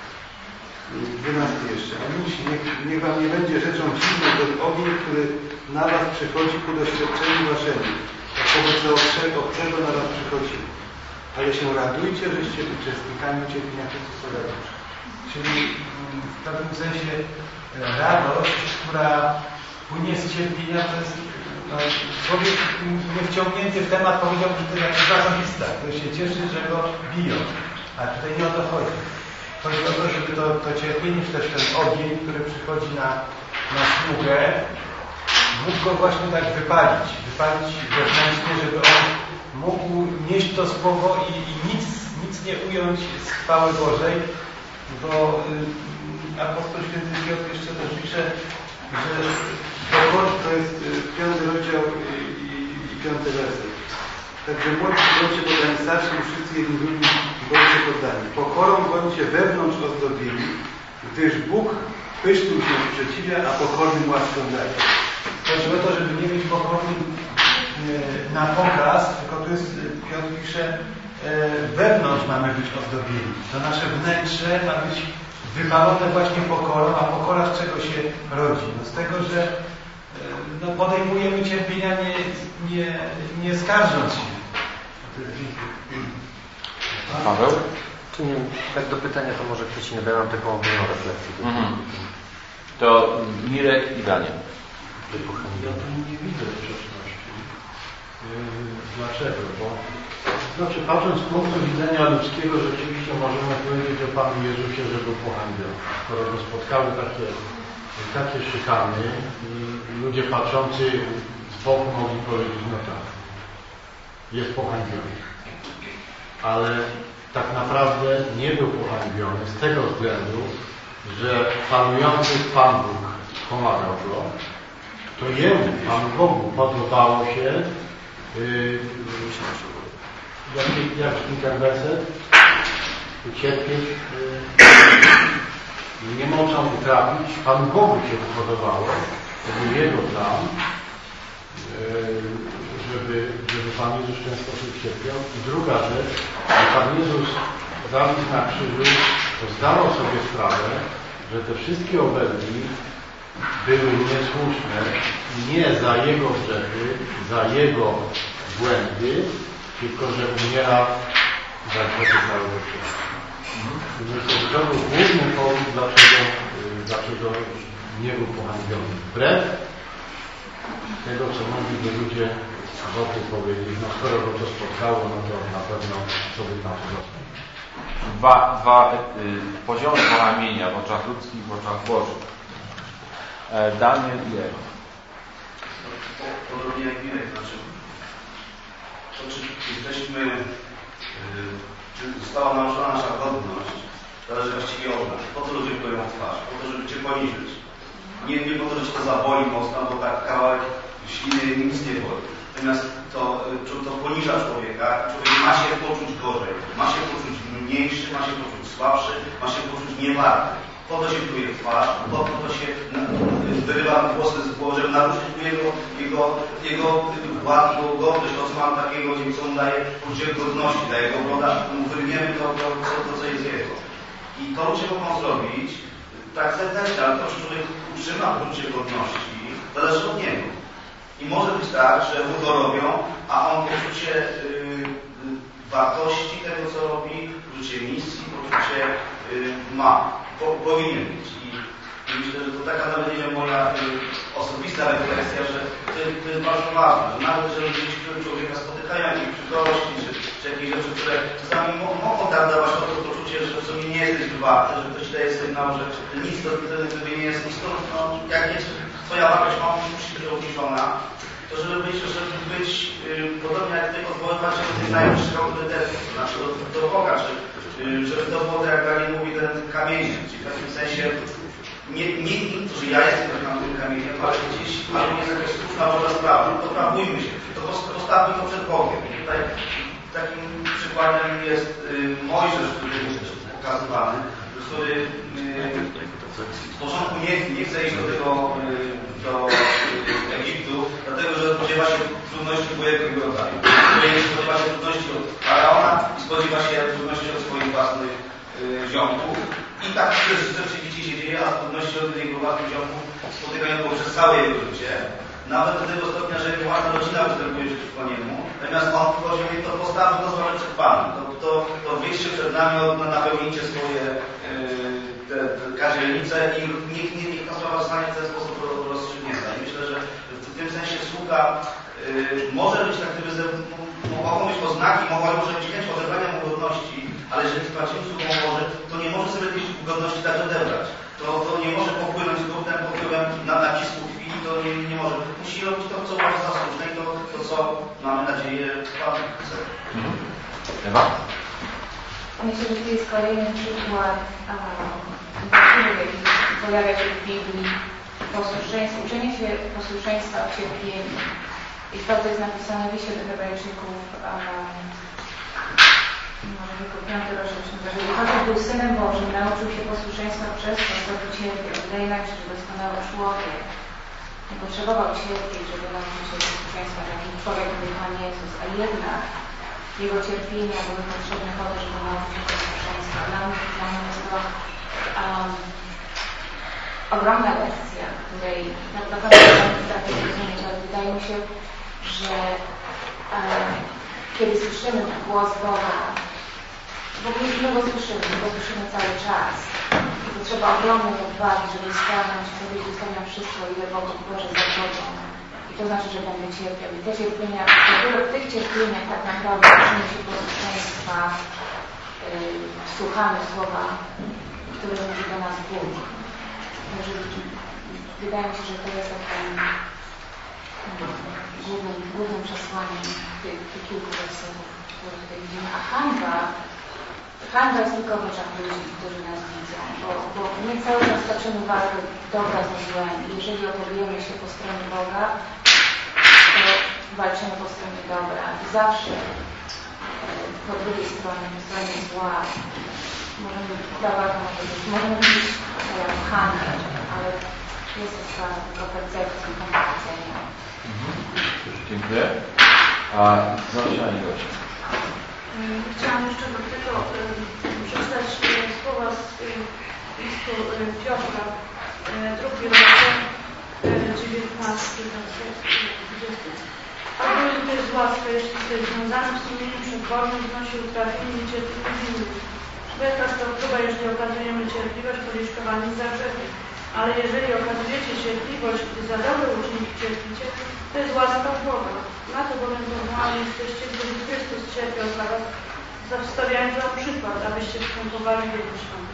dwunasty jeszcze. A musi, niech, niech wam nie będzie rzeczą dziwną ten ogień, który na was przychodzi ku doświadczeniu waszemu. Jak wobec obcego na was przychodzi. Ale się radujcie, żeście uczestnikami ucierpienia Chrystusowego. Czyli w pewnym sensie radość, która płynie z cierpienia, to jest no, człowiek niewciągnięty w temat powiedziałby, że to jak masochista, który się cieszy, że go biją. A tutaj nie o to chodzi. Chodzi o to, żeby to, to cierpienie, czy też ten ogień, który przychodzi na, na sługę, mógł go właśnie tak wypalić. Wypalić wewnętrznie, żeby on mógł nieść to słowo i, i nic, nic nie ująć z chwały Bożej, bo y, apostoł święty Piotr jeszcze też pisze, że to jest piąty rozdział i, i piąty werset. Także młodzi bądźcie poddani starszym, wszyscy jednymi bądźcie poddani. Pokorą bądźcie wewnątrz ozdobieni, gdyż Bóg pysznym się sprzeciwia, a pokornym łaskę daje. Chodzi o to, żeby nie być pokornym na pokaz, tylko tu jest, Piotr pisze, wewnątrz mamy być ozdobieni. To nasze wnętrze ma być wypalone właśnie pokorą, a pokora z czego się rodzi? No z tego, że no, podejmujemy cierpienia nie, nie, nie skarżąc się. Paweł? Czy nie, tak do pytania to może ktoś nie da, mam taką ogólną refleksję. Mhm. To Mirek i Daniel. Ja tu nie widzę sprzeczności. Dlaczego? Bo znaczy patrząc z punktu widzenia ludzkiego, rzeczywiście możemy powiedzieć o Panu Jezusie, że był pohańbiony. Skoro go spotkały takie, takie szykany i ludzie patrzący z boku mogli powiedzieć, no tak, jest pohańbiony. Ale tak naprawdę nie był pohańbiony z tego względu, że panujący Pan Bóg pomagał go. To jemu, Panu Bogu, podobało się yy, jak, jak brzmi ten werset? Ucierpieć yy, nie mogą utrapić. Panu Bogu się podobało, to był jego plan, yy, żeby, żeby Pan Jezus w ten sposób cierpiał. I druga rzecz, że Pan Jezus zabił na krzyżu, to zdawał sobie sprawę, że te wszystkie obelgi były niesłuszne nie za jego grzechy, za jego błędy, tylko że umiera za grzechy całego świata. I myślę, że to był główny powód, dlaczego, dlaczego nie był pohańbiony. Wbrew tego, co mogliby ludzie wokół powiedzieć, no skoro go to spotkało, no to na pewno sobie tam to zostanie. Dwa, dwa y, poziomy pohańbienia w oczach ludzkich, w oczach Bożych. E, Daniel i Ewa. Podobnie jak Mirek, znaczy, to czy jesteśmy, yy, czy została naruszona nasza godność, zależy właściwie od nas. Po co ludzie stoją w twarz? Po to, żeby Cię poniżyć. Nie, nie po to, że Cię to zaboli mocno, bo tak kawałek śliny nic nie boli. Natomiast to, to poniża człowieka, człowiek ma się poczuć gorzej, ma się poczuć mniejszy, ma się poczuć słabszy, ma się poczuć niewarty. Po to się pluje w twarz, po to, to się wyrywa głosy z głowy, żeby naruszyć jego, jego, jego wład, jego godność, to co mam takiego, co mu daje poczucie godności, daje jego woda, mu wyrwiemy to, to, to, to, co jest jego. I to ludzie mogą zrobić tak zewnętrznie, ale to, że człowiek utrzyma poczucie godności, zależy od niego. I może być tak, że mu to robią, a on poczucie yy, wartości tego, co robi, poczucie misji, poczucie yy, ma. Po, powinien być. I, I myślę, że to taka nawet nie wiem, moja y, osobista refleksja, że to, to jest bardzo ważne, że nawet że ludzie, którzy człowieka spotykają, jakieś przykrości, czy, czy jakieś rzeczy, które czasami mo, mogą tak dawać to, to poczucie, że w sumie nie jesteś warty, że ktoś daje sygnał, że nic to wtedy nie jest nic, to no, jak jest twoja wartość ma musi być obniżona, to żeby być, żeby być y, podobnie jak ty odwoływać się do tych najwyższych autorytetów, to znaczy do, do Boga, czy żeby to było, jak Daniel mówi, ten kamień, czyli w takim sensie nie, nie, nie to, że ja jestem tym kamieniem, ale gdzieś, ale jest jakaś słuszna Boża sprawa, to prawujmy się, to postawmy to przed Bogiem. I tutaj takim przykładem jest y, Mojżesz, który jest pokazywany, który y, z początku nie, nie chce iść do tego y, do y, Egiptu, dlatego że spodziewa się trudności u jego rodzaju. Spodziewa się trudności od faraona i spodziewa się trudności od swoich własnych y, ziomków. I tak rzeczywiście się dzieje, a trudności od jego własnych ziomków spotykają go przez całe jego życie. Nawet do tego stopnia, że jego własna rodzina występuje przeciwko niemu. Natomiast on wchodzi i to postawy to zwalcza przed Panem. To, to, to wyjście przed nami na napełnicie swoje yy, te, te kazielnice i niech, niech, niech ta sprawa zostanie w ten sposób rozstrzygnięta. I myślę, że w tym sensie sługa yy, może być tak gdyby, mogą być oznaki, mogła może być chęć odebrania mu godności, ale jeżeli sprawdzimy sługą może, to nie może sobie tej godności dać odebrać. To, to nie może popłynąć głównym popływem na nacisku chwili, to nie, nie może. Musi robić to, co uważa za słuszne i to, to, co mamy nadzieję Pan chce. Ewa? Myślę, że to jest kolejny przykład, jaki pojawia się w Biblii, posłuszeństwo, uczenie się posłuszeństwa w cierpieniu. I to, co jest napisane w liście do Hebrajczyków, może tylko piąty rozdział, że chociaż był Synem Bożym, nauczył się posłuszeństwa przez to, co wycierpiał. Wydaje nam się, że doskonały człowiek nie potrzebował cierpieć, żeby nauczyć się posłuszeństwa, taki człowiek był Pan Jezus, a jednak jego cierpienia były potrzebne po to, żeby nauczyć się posłuszeństwa. Dla mnie, dla mnie jest to um, ogromna lekcja, której tak naprawdę nie potrafię zrozumieć, ale wydaje mi się, że um, kiedy słyszymy głos Boga, bo my go słyszymy, my go słyszymy cały czas. I to trzeba ogromnej odwagi, żeby stanąć, powiedzieć, zostawiam wszystko, ile Bogu Boże zawodzą i to znaczy, że będę cierpiał. I te cierpienia, dopiero w tych cierpieniach tak naprawdę uczymy się posłuszeństwa, yy, słuchamy słowa, które mówi do nas Bóg. Także wydaje mi się, że to jest takim głównym, głównym przesłaniem tych, tych kilku wersetów, które tutaj widzimy. A hańba, hańba jest tylko w oczach ludzi, którzy nas widzą, bo, bo my cały czas toczymy walkę dobra ze złem. Jeżeli opowiemy się po stronie Boga, to walczymy po stronie dobra. I zawsze po drugiej stronie, po stronie zła, możemy, ta walka może być, możemy mieć hańbę, ale jest to sprawa tylko percepcji, kompetencji. Mhm. Dziękuję. A Zosia i Gosia. Chciałam jeszcze do tego przeczytać słowa z listu Piotra, drugi rozdział, dziewiętnasty, dwudziesty. A bowiem to jest łaska, jeśli jesteś związany w sumieniu przed Bogiem, znosi utrapienie i cierpienie winnych. Bez to próba, jeśli okazujemy cierpliwość, policzkowani za grzechy. Ale jeżeli okazujecie cierpliwość, gdy za dobre uczynki cierpicie, to jest łaska Boga. Na to bowiem powołani jesteście, gdyby Chrystus cierpiał za was, zostawiając wam przykład, abyście wstępowali w Jego świąt.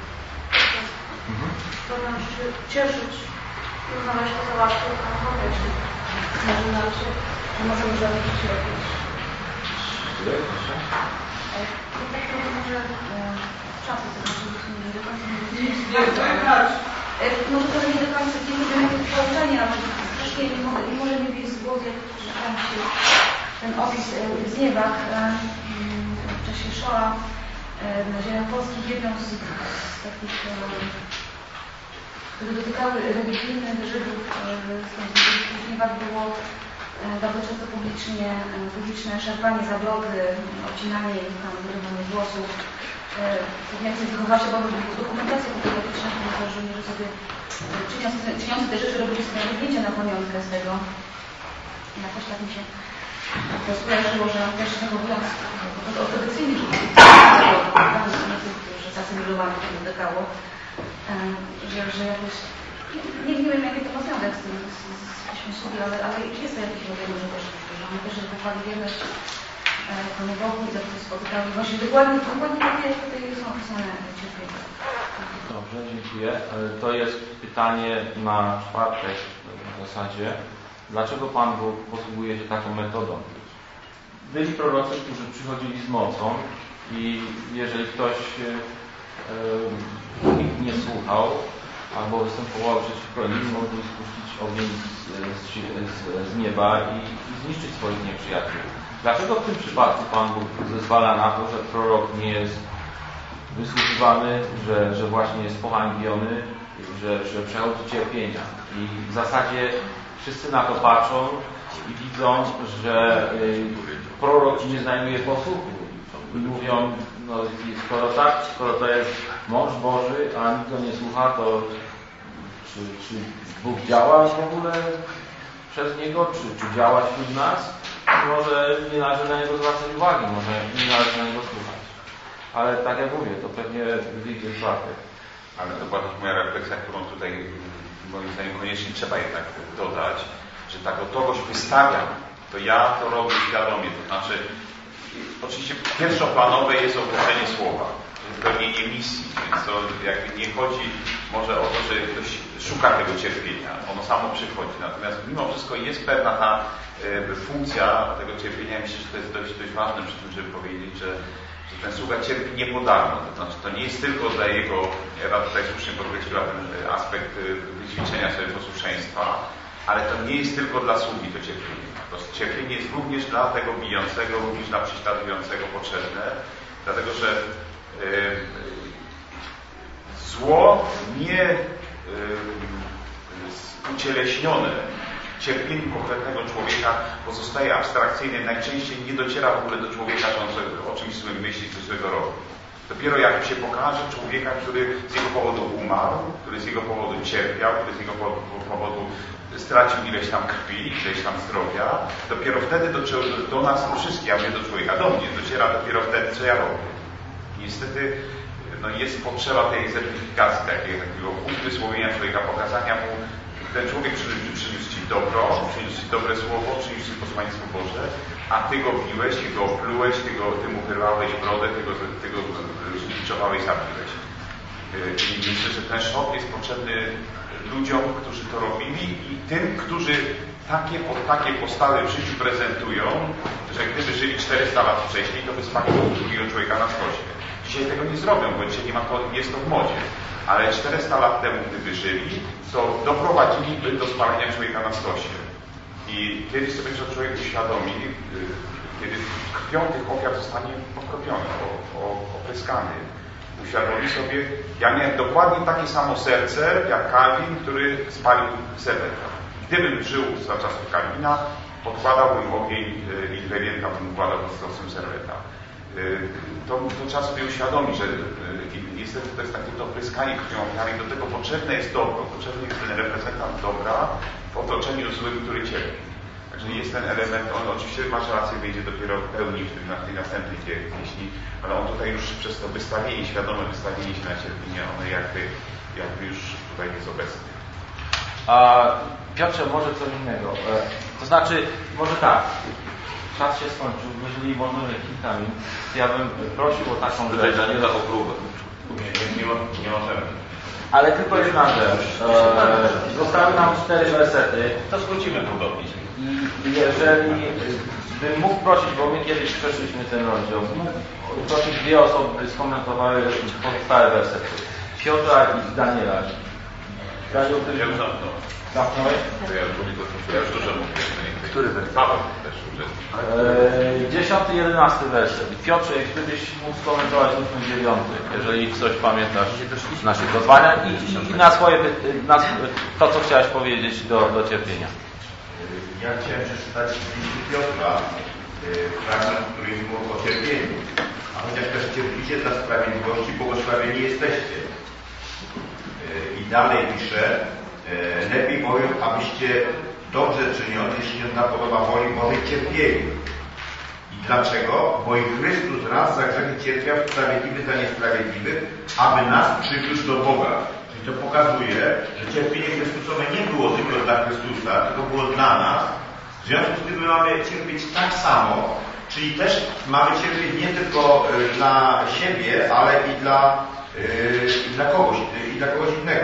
To nam się cieszyć i uznawać to za łaskę Boga, jeśli może znaczy, że możemy zrobić jakieś... Tyle, proszę. Tak może czasu zobaczyliśmy, nie do końca nie może to nie do końca nie będziemy mieć pouczenia, ale strasznie nie może, nie może nie być z głowy, jak czytałem się ten opis w zniewach w czasie Shoa na ziemiach polskich. Jedną z, z takich, które dotykały religijnych Żydów w zniewach było bardzo często publicznie, publiczne szarpanie za brody, obcinanie ich tam, wyrywanie włosów. Więcej wychowała się dokumentacja fotograficzna, ponieważ żołnierze sobie czyniąc, czyniąc te rzeczy robili sobie zdjęcia na pamiątkę z tego. Jakoś tak mi się to skojarzyło, że też zachowując ortodoksyjnie, że zasymilowano to dotykało, że, że jakoś nie, nie wiem jakie to ma związek z tym śmiesznie, ale, ale jest to jakiś rodzaj, że też, że oni też wychowali wierność Panu Bogu i zawsze spotykali. Właśnie dokładnie, dokładnie takie tutaj są opisane cierpienia. Dobrze, dziękuję. To jest pytanie na czwartek w zasadzie. Dlaczego Pan Bóg posługuje się taką metodą? Byli prorocy, którzy przychodzili z mocą i jeżeli ktoś e, ich nie słuchał albo występował przeciwko nim, mogli spuścić ogień z, z, z nieba i, i zniszczyć swoich nieprzyjaciół. Dlaczego w tym przypadku Pan Bóg zezwala na to, że prorok nie jest wysłuchiwany, że, że właśnie jest pohańbiony, że, że przechodzi cierpienia? I w zasadzie wszyscy na to patrzą i widzą, że y, prorok nie znajduje posłuchu. I mówią, no skoro tak, skoro to jest mąż Boży, a nikt go nie słucha, to czy, czy Bóg działa w ogóle przez niego, czy, czy działa wśród nas? Może nie należy na niego zwracać uwagi, może nie należy na niego słuchać. Ale tak jak mówię, to pewnie wyjdzie z czwartek. Ale to była też moja refleksja, którą tutaj moim zdaniem koniecznie trzeba jednak dodać, że ta gotowość wystawiam, to ja to robię świadomie. To znaczy, oczywiście pierwszoplanowe jest ogłoszenie słowa, wypełnienie misji, więc to jakby nie chodzi może o to, że ktoś szuka tego cierpienia, ono samo przychodzi. Natomiast mimo wszystko jest pewna ta y, funkcja tego cierpienia. Myślę, że to jest dość, dość ważne przy tym, żeby powiedzieć, że, że ten sługa cierpi niepodarmo. To znaczy, to nie jest tylko dla jego, Ewa tutaj słusznie podkreśliła ten aspekt wyćwiczenia sobie posłuszeństwa, ale to nie jest tylko dla sługi to cierpienie. To cierpienie jest również dla tego bijącego, również dla prześladującego potrzebne, dlatego że y, zło nie ucieleśnione cierpienie konkretnego człowieka pozostaje abstrakcyjne, najczęściej nie dociera w ogóle do człowieka, że on o czymś złym myśli, coś złego robi. Dopiero jak się pokaże człowieka, który z jego powodu umarł, który z jego powodu cierpiał, który z jego powodu stracił ileś tam krwi, ileś tam zdrowia, dopiero wtedy do, do nas wszystkich, a nie do człowieka, do mnie, dociera dopiero wtedy, co ja robię. Niestety no jest potrzeba tej certyfikacji, takiego, takiego uzmysłowienia człowieka, pokazania mu ten człowiek przyniósł, przyniósł Ci dobro, przyniósł Ci dobre słowo, przyniósł Ci posłannictwo Boże, a Ty go biłeś, Ty go oplułeś, Ty, go, ty mu wyrwałeś brodę, Ty go, ty go zliczowałeś, zabiłeś. I myślę, że ten szok jest potrzebny ludziom, którzy to robili i tym, którzy takie, takie postawy w życiu prezentują, że gdyby żyli czterysta lat wcześniej, to by spalili drugiego człowieka na stosie. Dzisiaj tego nie zrobią, bo dzisiaj nie ma to, jest to w modzie. Ale czterysta lat temu, gdyby żyli, to doprowadziliby do spalenia człowieka na stosie. I kiedyś sobie to człowiek uświadomi, kiedy krwią tych ofiar zostanie pokropiony, opryskany, uświadomi sobie, ja miałem dokładnie takie samo serce, jak Kalwin, który spalił Serweta. Gdybym żył za czasów Kalwina, podkładałbym ogień Ingredenta, bym układał pod stosem Serweta. To, to trzeba sobie uświadomić, że niestety to jest takie dopryskanie krwią ofiary, do tego potrzebne jest dobro, potrzebny jest ten reprezentant dobra w otoczeniu złym, który cierpi. Także jest ten element, on oczywiście masz rację, wyjdzie dopiero w pełni w tym, na tej następnej pieśni, ale on tutaj już przez to wystawienie, świadome wystawienie się na cierpienie, ono jakby, jakby już tutaj jest obecne. A Piotrze, może co innego. To znaczy, może tak, czas się skończył, jeżeli możemy kilka minut, ja bym prosił o taką rzecz. Daniela o próbę. Nie, nie, nie, nie możemy. Ale tylko jedna rzecz. E, zostały nam cztery wersety. To skrócimy długopiś. I jeżeli bym mógł prosić, bo my kiedyś przeszliśmy ten rozdział, mógł prosić dwie osoby, by skomentowały pozostałe wersety. Piotra i Daniela. Daniel, ty Ja już zamknął. Zamknąłeś? To ja już mówię, ja już dużo mówię. Który werset? Paweł też uczestniczy. Eee, dziesiąty, jedenasty werset. Piotrze, gdybyś mógł skomentować ósmy, dziewiąty, jeżeli coś pamiętasz z naszych rozważań i, i, i na swoje, na, to, co chciałeś powiedzieć do, do cierpienia. Ja chciałem przeczytać z listu Piotra fragment, który jest mówił o cierpieniu. A chociaż też cierpicie dla sprawiedliwości, błogosławieni jesteście. I dalej pisze, lepiej bowiem, abyście dobrze czyniąc, jeśli się napodoba woli Bożej, cierpieli. I dlaczego? Bo i Chrystus raz za grzechy cierpiał, sprawiedliwy za niesprawiedliwych, aby nas przywiózł do Boga. Czyli to pokazuje, że cierpienie Chrystusowe nie było tylko dla Chrystusa, tylko było dla nas. W związku z tym my mamy cierpieć tak samo, czyli też mamy cierpieć nie tylko y, dla siebie, ale i dla, y, i dla kogoś, y, i dla kogoś innego.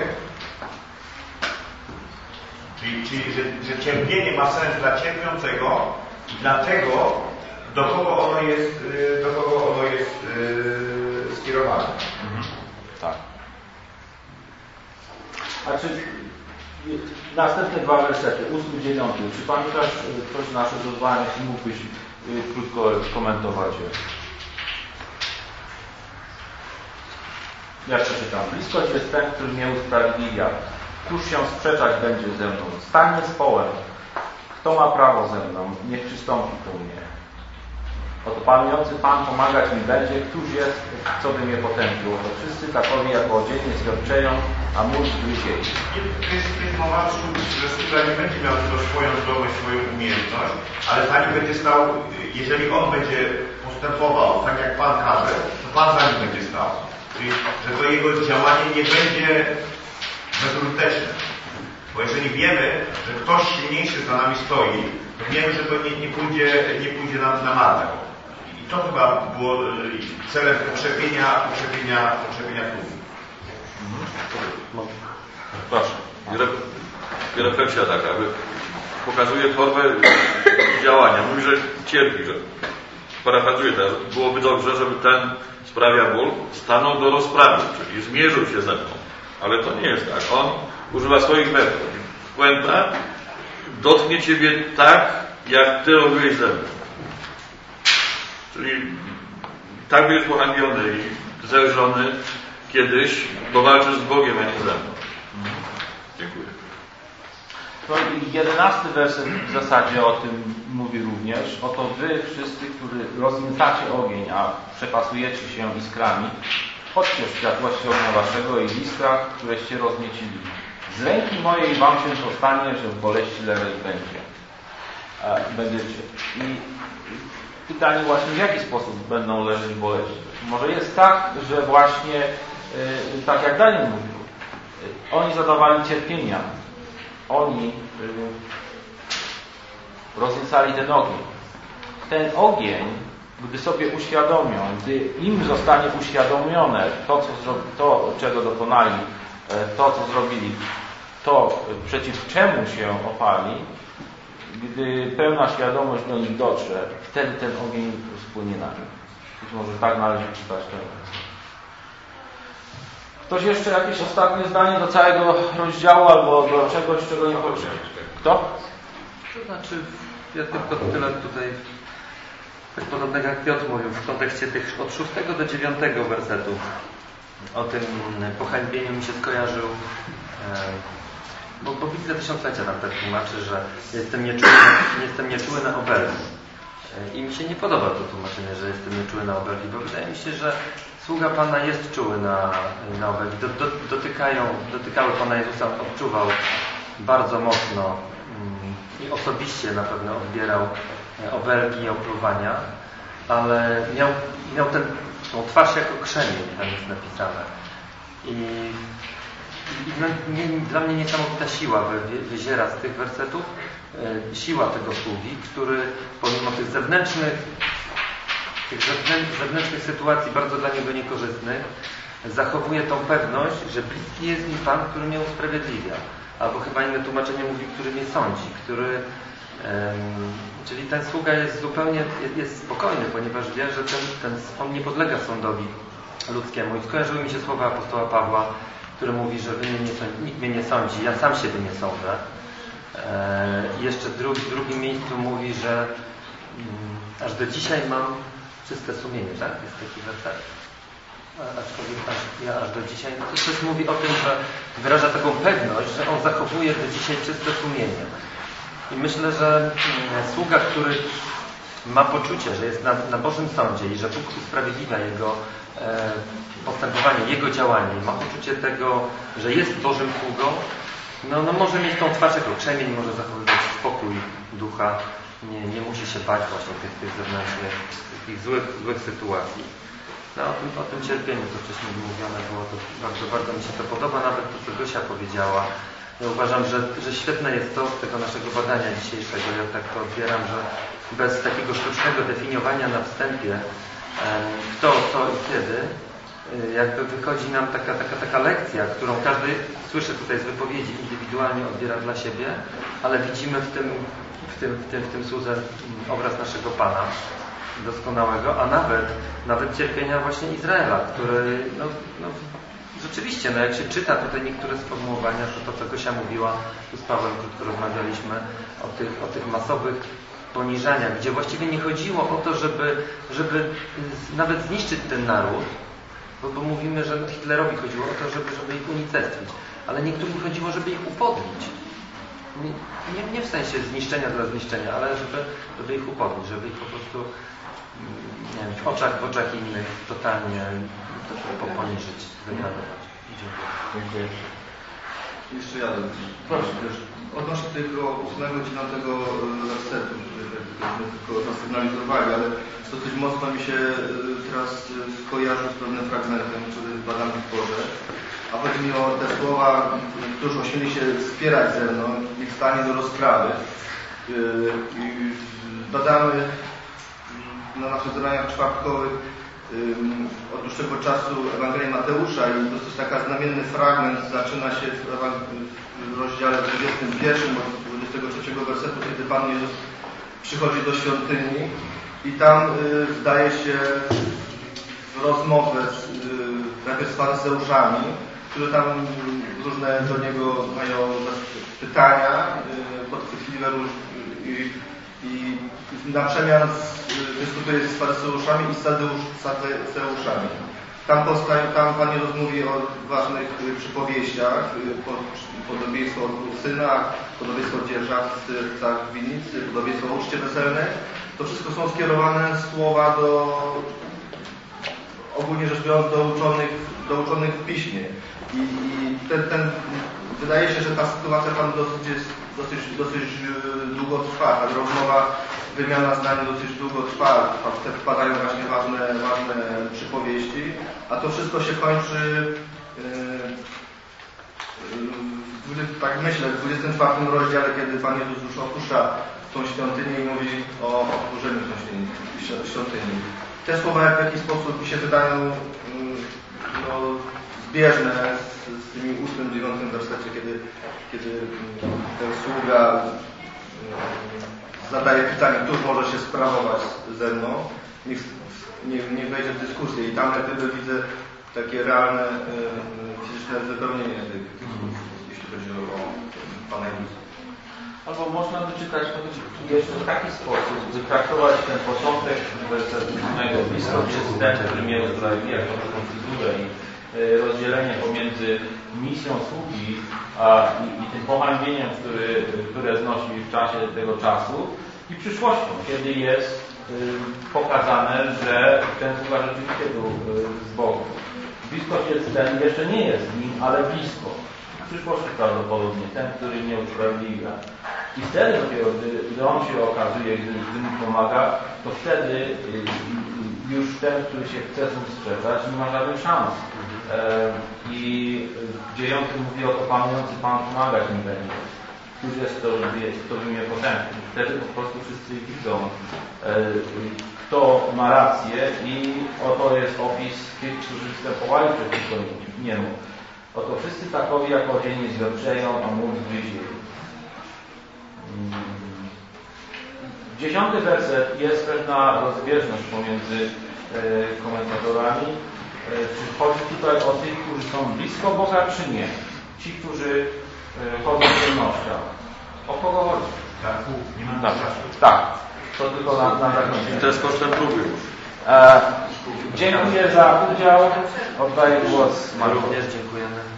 Czyli, czyli że, że cierpienie ma sens dla cierpiącego i dlatego do kogo ono jest, y, do kogo ono jest y, skierowane. Mhm. Tak. Znaczy, następne dwa wersety, ósmy, dziewiąty. Czy pamiętasz coś z naszych rozważań, jeśli mógłbyś y, krótko komentować je? Ja przeczytam. Bliskość jest ten, który mnie usprawiedliwia. Któż się sprzeczać będzie ze mną? Stańmy z połem. Kto ma prawo ze mną? Niech przystąpi do mnie. Oto panujący Pan pomagać mi będzie. Któż jest, co by mnie potępił? To wszyscy takowi jako odzienie zwiadczeją, a mój gryzie. Jest, jest mowa, że sługa nie będzie miał tylko swoją zdolność, swoją umiejętność, ale za nim będzie stał, jeżeli on będzie postępował tak jak Pan każe, to Pan za nim będzie stał. Czyli, że to jego działanie nie będzie bezużyteczne. Bo jeżeli wiemy, że ktoś silniejszy za nami stoi, to wiemy, że to nie, nie pójdzie, nie pójdzie nam na marne. I to chyba było celem ukrzepienia, ukrzepienia, ukrzepienia klubu. Proszę. I refleksja taka, pokazuje formę działania. Mówi, że cierpi, że parafrazuję teraz, byłoby dobrze, żeby ten sprawia ból, stanął do rozprawy, czyli zmierzył się ze mną. Ale to nie jest tak. On używa swoich metod. Puenta dotknie ciebie tak, jak ty robiłeś ze mną. Czyli tak będziesz pohańbiony i zelżony kiedyś, bo walczysz z Bogiem, a nie ze mną. Dziękuję. No i jedenasty werset w zasadzie o tym mówi również. Oto wy wszyscy, którzy rozmycacie ogień, a przepasujecie się iskrami, chodźcie w światłości ognia waszego i w iskrach, któreście rozniecili. Z ręki mojej wam się to stanie, że w boleści leżeć będzie. E, będziecie. I pytanie właśnie, w jaki sposób będą leżeć w boleści. Może jest tak, że właśnie, e, tak jak Daniel mówił, e, oni zadawali cierpienia. oni rozniecali ten ogień. Ten ogień, gdy sobie uświadomią, gdy im zostanie uświadomione to, co zro... to czego dokonali, to, co zrobili, to, przeciw czemu się opali, gdy pełna świadomość do nich dotrze, wtedy ten ogień spłynie na nich. Być może tak należy czytać ten. Ktoś jeszcze jakieś ostatnie zdanie do całego rozdziału albo do czegoś, czego nie powiedział? Kto? To znaczy, ja tylko tyle tutaj, tak podobnego jak Piotr mówił, w kontekście tych od szóstego do dziewiątego wersetu o tym pohańbieniu mi się skojarzył, e, bo, bo widzę tysiąclecia nam tak tłumaczy, że jestem nieczuły, jestem nieczuły na obelgi. E, I mi się nie podoba to tłumaczenie, że jestem nieczuły na obelgi, bo wydaje mi się, że sługa Pana jest czuły na, na obelgi. Do, do, dotykają, dotykały Pana Jezusa, odczuwał bardzo mocno mm, i osobiście na pewno odbierał obelgi i opluwania, ale miał, miał ten, tą twarz jako krzemień, tam jest napisane. I, i no, nie, dla mnie niesamowita siła wy, wyziera z tych wersetów, e, siła tego sługi, który pomimo tych zewnętrznych tych zewnętrznych sytuacji bardzo dla niego niekorzystnych, zachowuje tą pewność, że bliski jest mi Pan, który mnie usprawiedliwia. Albo chyba inne tłumaczenie mówi, który mnie sądzi, który um, czyli ten sługa jest zupełnie jest spokojny, ponieważ wie, że ten, ten, on nie podlega sądowi ludzkiemu. I skojarzyły mi się słowa apostoła Pawła, który mówi, że wy mnie nie sądzi, nikt mnie nie sądzi, ja sam siebie nie sądzę. E, jeszcze w, dru, w drugim miejscu mówi, że um, aż do dzisiaj mam czyste sumienie, tak? Jest taki werset. Aczkolwiek aż, ja aż do dzisiaj, no to coś mówi o tym, że wyraża taką pewność, że on zachowuje do dzisiaj czyste sumienie. I myślę, że mm, sługa, który ma poczucie, że jest na, na Bożym Sądzie i że Bóg usprawiedliwia jego e, postępowanie, jego działanie, ma poczucie tego, że jest Bożym sługą, no, no może mieć tą twarz jako krzemień, może zachowywać spokój ducha, nie, nie musi się bać właśnie tych, tych zewnętrznych, tych złych, złych sytuacji. No, o, tym, o tym cierpieniu, co wcześniej mówione było, to bardzo, bardzo mi się to podoba, nawet to, co Gosia powiedziała. Ja uważam, że, że świetne jest to z tego naszego badania dzisiejszego, ja tak to odbieram, że bez takiego sztucznego definiowania na wstępie kto, co i kiedy, jakby wychodzi nam taka, taka, taka lekcja, którą każdy, słyszy tutaj z wypowiedzi, indywidualnie odbiera dla siebie, ale widzimy w tym, w tym, w tym, w tym słudze obraz naszego Pana doskonałego, a nawet nawet cierpienia właśnie Izraela, który no, no, rzeczywiście, no jak się czyta tutaj niektóre sformułowania, to to, co Gosia mówiła, tu z Pawłem krótko rozmawialiśmy o tych, o tych masowych poniżaniach, gdzie właściwie nie chodziło o to, żeby, żeby nawet zniszczyć ten naród, bo, bo mówimy, że no Hitlerowi chodziło o to, żeby, żeby ich unicestwić, ale niektórym chodziło, żeby ich upodlić. Nie, nie, nie w sensie zniszczenia dla zniszczenia, ale żeby, żeby ich upodlić, żeby ich po prostu nie wiem, w oczach, w oczach innych totalnie poniżyć, zdegradować. Dziękuję. Jeszcze ja proszę też. Odnośnie tego ósmego, dziewiątego wersetu, żebyśmy tylko zasygnalizowali, ale dosyć mocno mi się teraz skojarzy z pewnym fragmentem, który badamy w Boże. A chodzi mi o te słowa, którzy ośmieli się spierać ze mną i wstanie do rozprawy. Badamy na naszych zadaniach czwartkowych od dłuższego czasu Ewangelii Mateusza i dosyć taka znamienny fragment zaczyna się w rozdziale dwudziestym pierwszym od dwudziestego trzeciego wersetu, kiedy Pan Jezus przychodzi do świątyni i tam wdaje się w rozmowę z, najpierw z faryzeuszami, którzy tam różne do niego mają pytania, podchwytliwe i, i na przemian dyskutuje z faryzeuszami i z sadeuszami. Tam, powstaje, tam Pan Jezus mówi o ważnych przypowieściach, podobieństwo o dwóch synach, podobieństwo o dzierżawcach winnicy, podobieństwo o uczcie weselnej. To wszystko są skierowane słowa do, ogólnie rzecz biorąc, do uczonych, do uczonych w piśmie. I, i ten, ten, wydaje się, że ta sytuacja tam dosyć, jest, dosyć, dosyć długo trwa. Ta rozmowa, wymiana zdań dosyć długo trwa. Wpadają właśnie ważne, ważne przypowieści. A to wszystko się kończy yy, w, tak myślę, w dwudziestym czwartym rozdziale, kiedy Pan Jezus już opuszcza tą świątynię i mówi o otworzeniu świątyni, świątyni. Te słowa w jakiś sposób mi się wydają no, zbieżne z, z tymi ósmym, dziewiątym wersecie, kiedy, kiedy ten sługa zadaje pytanie, któż może się sprawować ze mną, niech, niech, niech wejdzie w dyskusję i tam jak gdyby widzę takie realne, fizyczne wypełnienie tych, tych słów, jeśli chodzi o Pana Jezusa. Albo można wyczytać to jeszcze w taki sposób, wytraktować ten początek wersetu ósmego, blisko jest ten, który mnie rozprawi jako taką figurę i rozdzielenie pomiędzy misją sługi a, i, i tym pohańbieniem, który, które znosi w czasie tego czasu i przyszłością, kiedy jest y, pokazane, że ten sługa rzeczywiście był y, z Bogiem. Bliskość jest ten, jeszcze nie jest z nim, ale blisko. W przyszłości prawdopodobnie ten, który mnie usprawiedliwia. I wtedy dopiero, gdy, gdy on się okazuje, gdy, gdy mi pomaga, to wtedy y, y, już ten, który się chce z nim sprzeczać, nie ma żadnych szans. E, I dziejący mówi o to, panujący Pan pomagać mi będzie. Już jest to, kto w imię potężny. Wtedy po prostu wszyscy widzą, e, kto ma rację i oto jest opis tych, którzy występowali przeciwko niemu. Oto wszyscy takowi jak odzienie zwierczeją, a młód zgryzie. Dziesiąty werset jest pewna rozbieżność pomiędzy e, komentatorami. Czy chodzi tutaj o tych, którzy są blisko Boga, czy nie? Ci, którzy chodzą w ciemnościach. O kogo chodzi? Tak, nie mam tak, tak. To tylko na, na zakończenie. To jest kosztem próby już. E, dziękuję za udział. Oddaję głos. My również dziękujemy.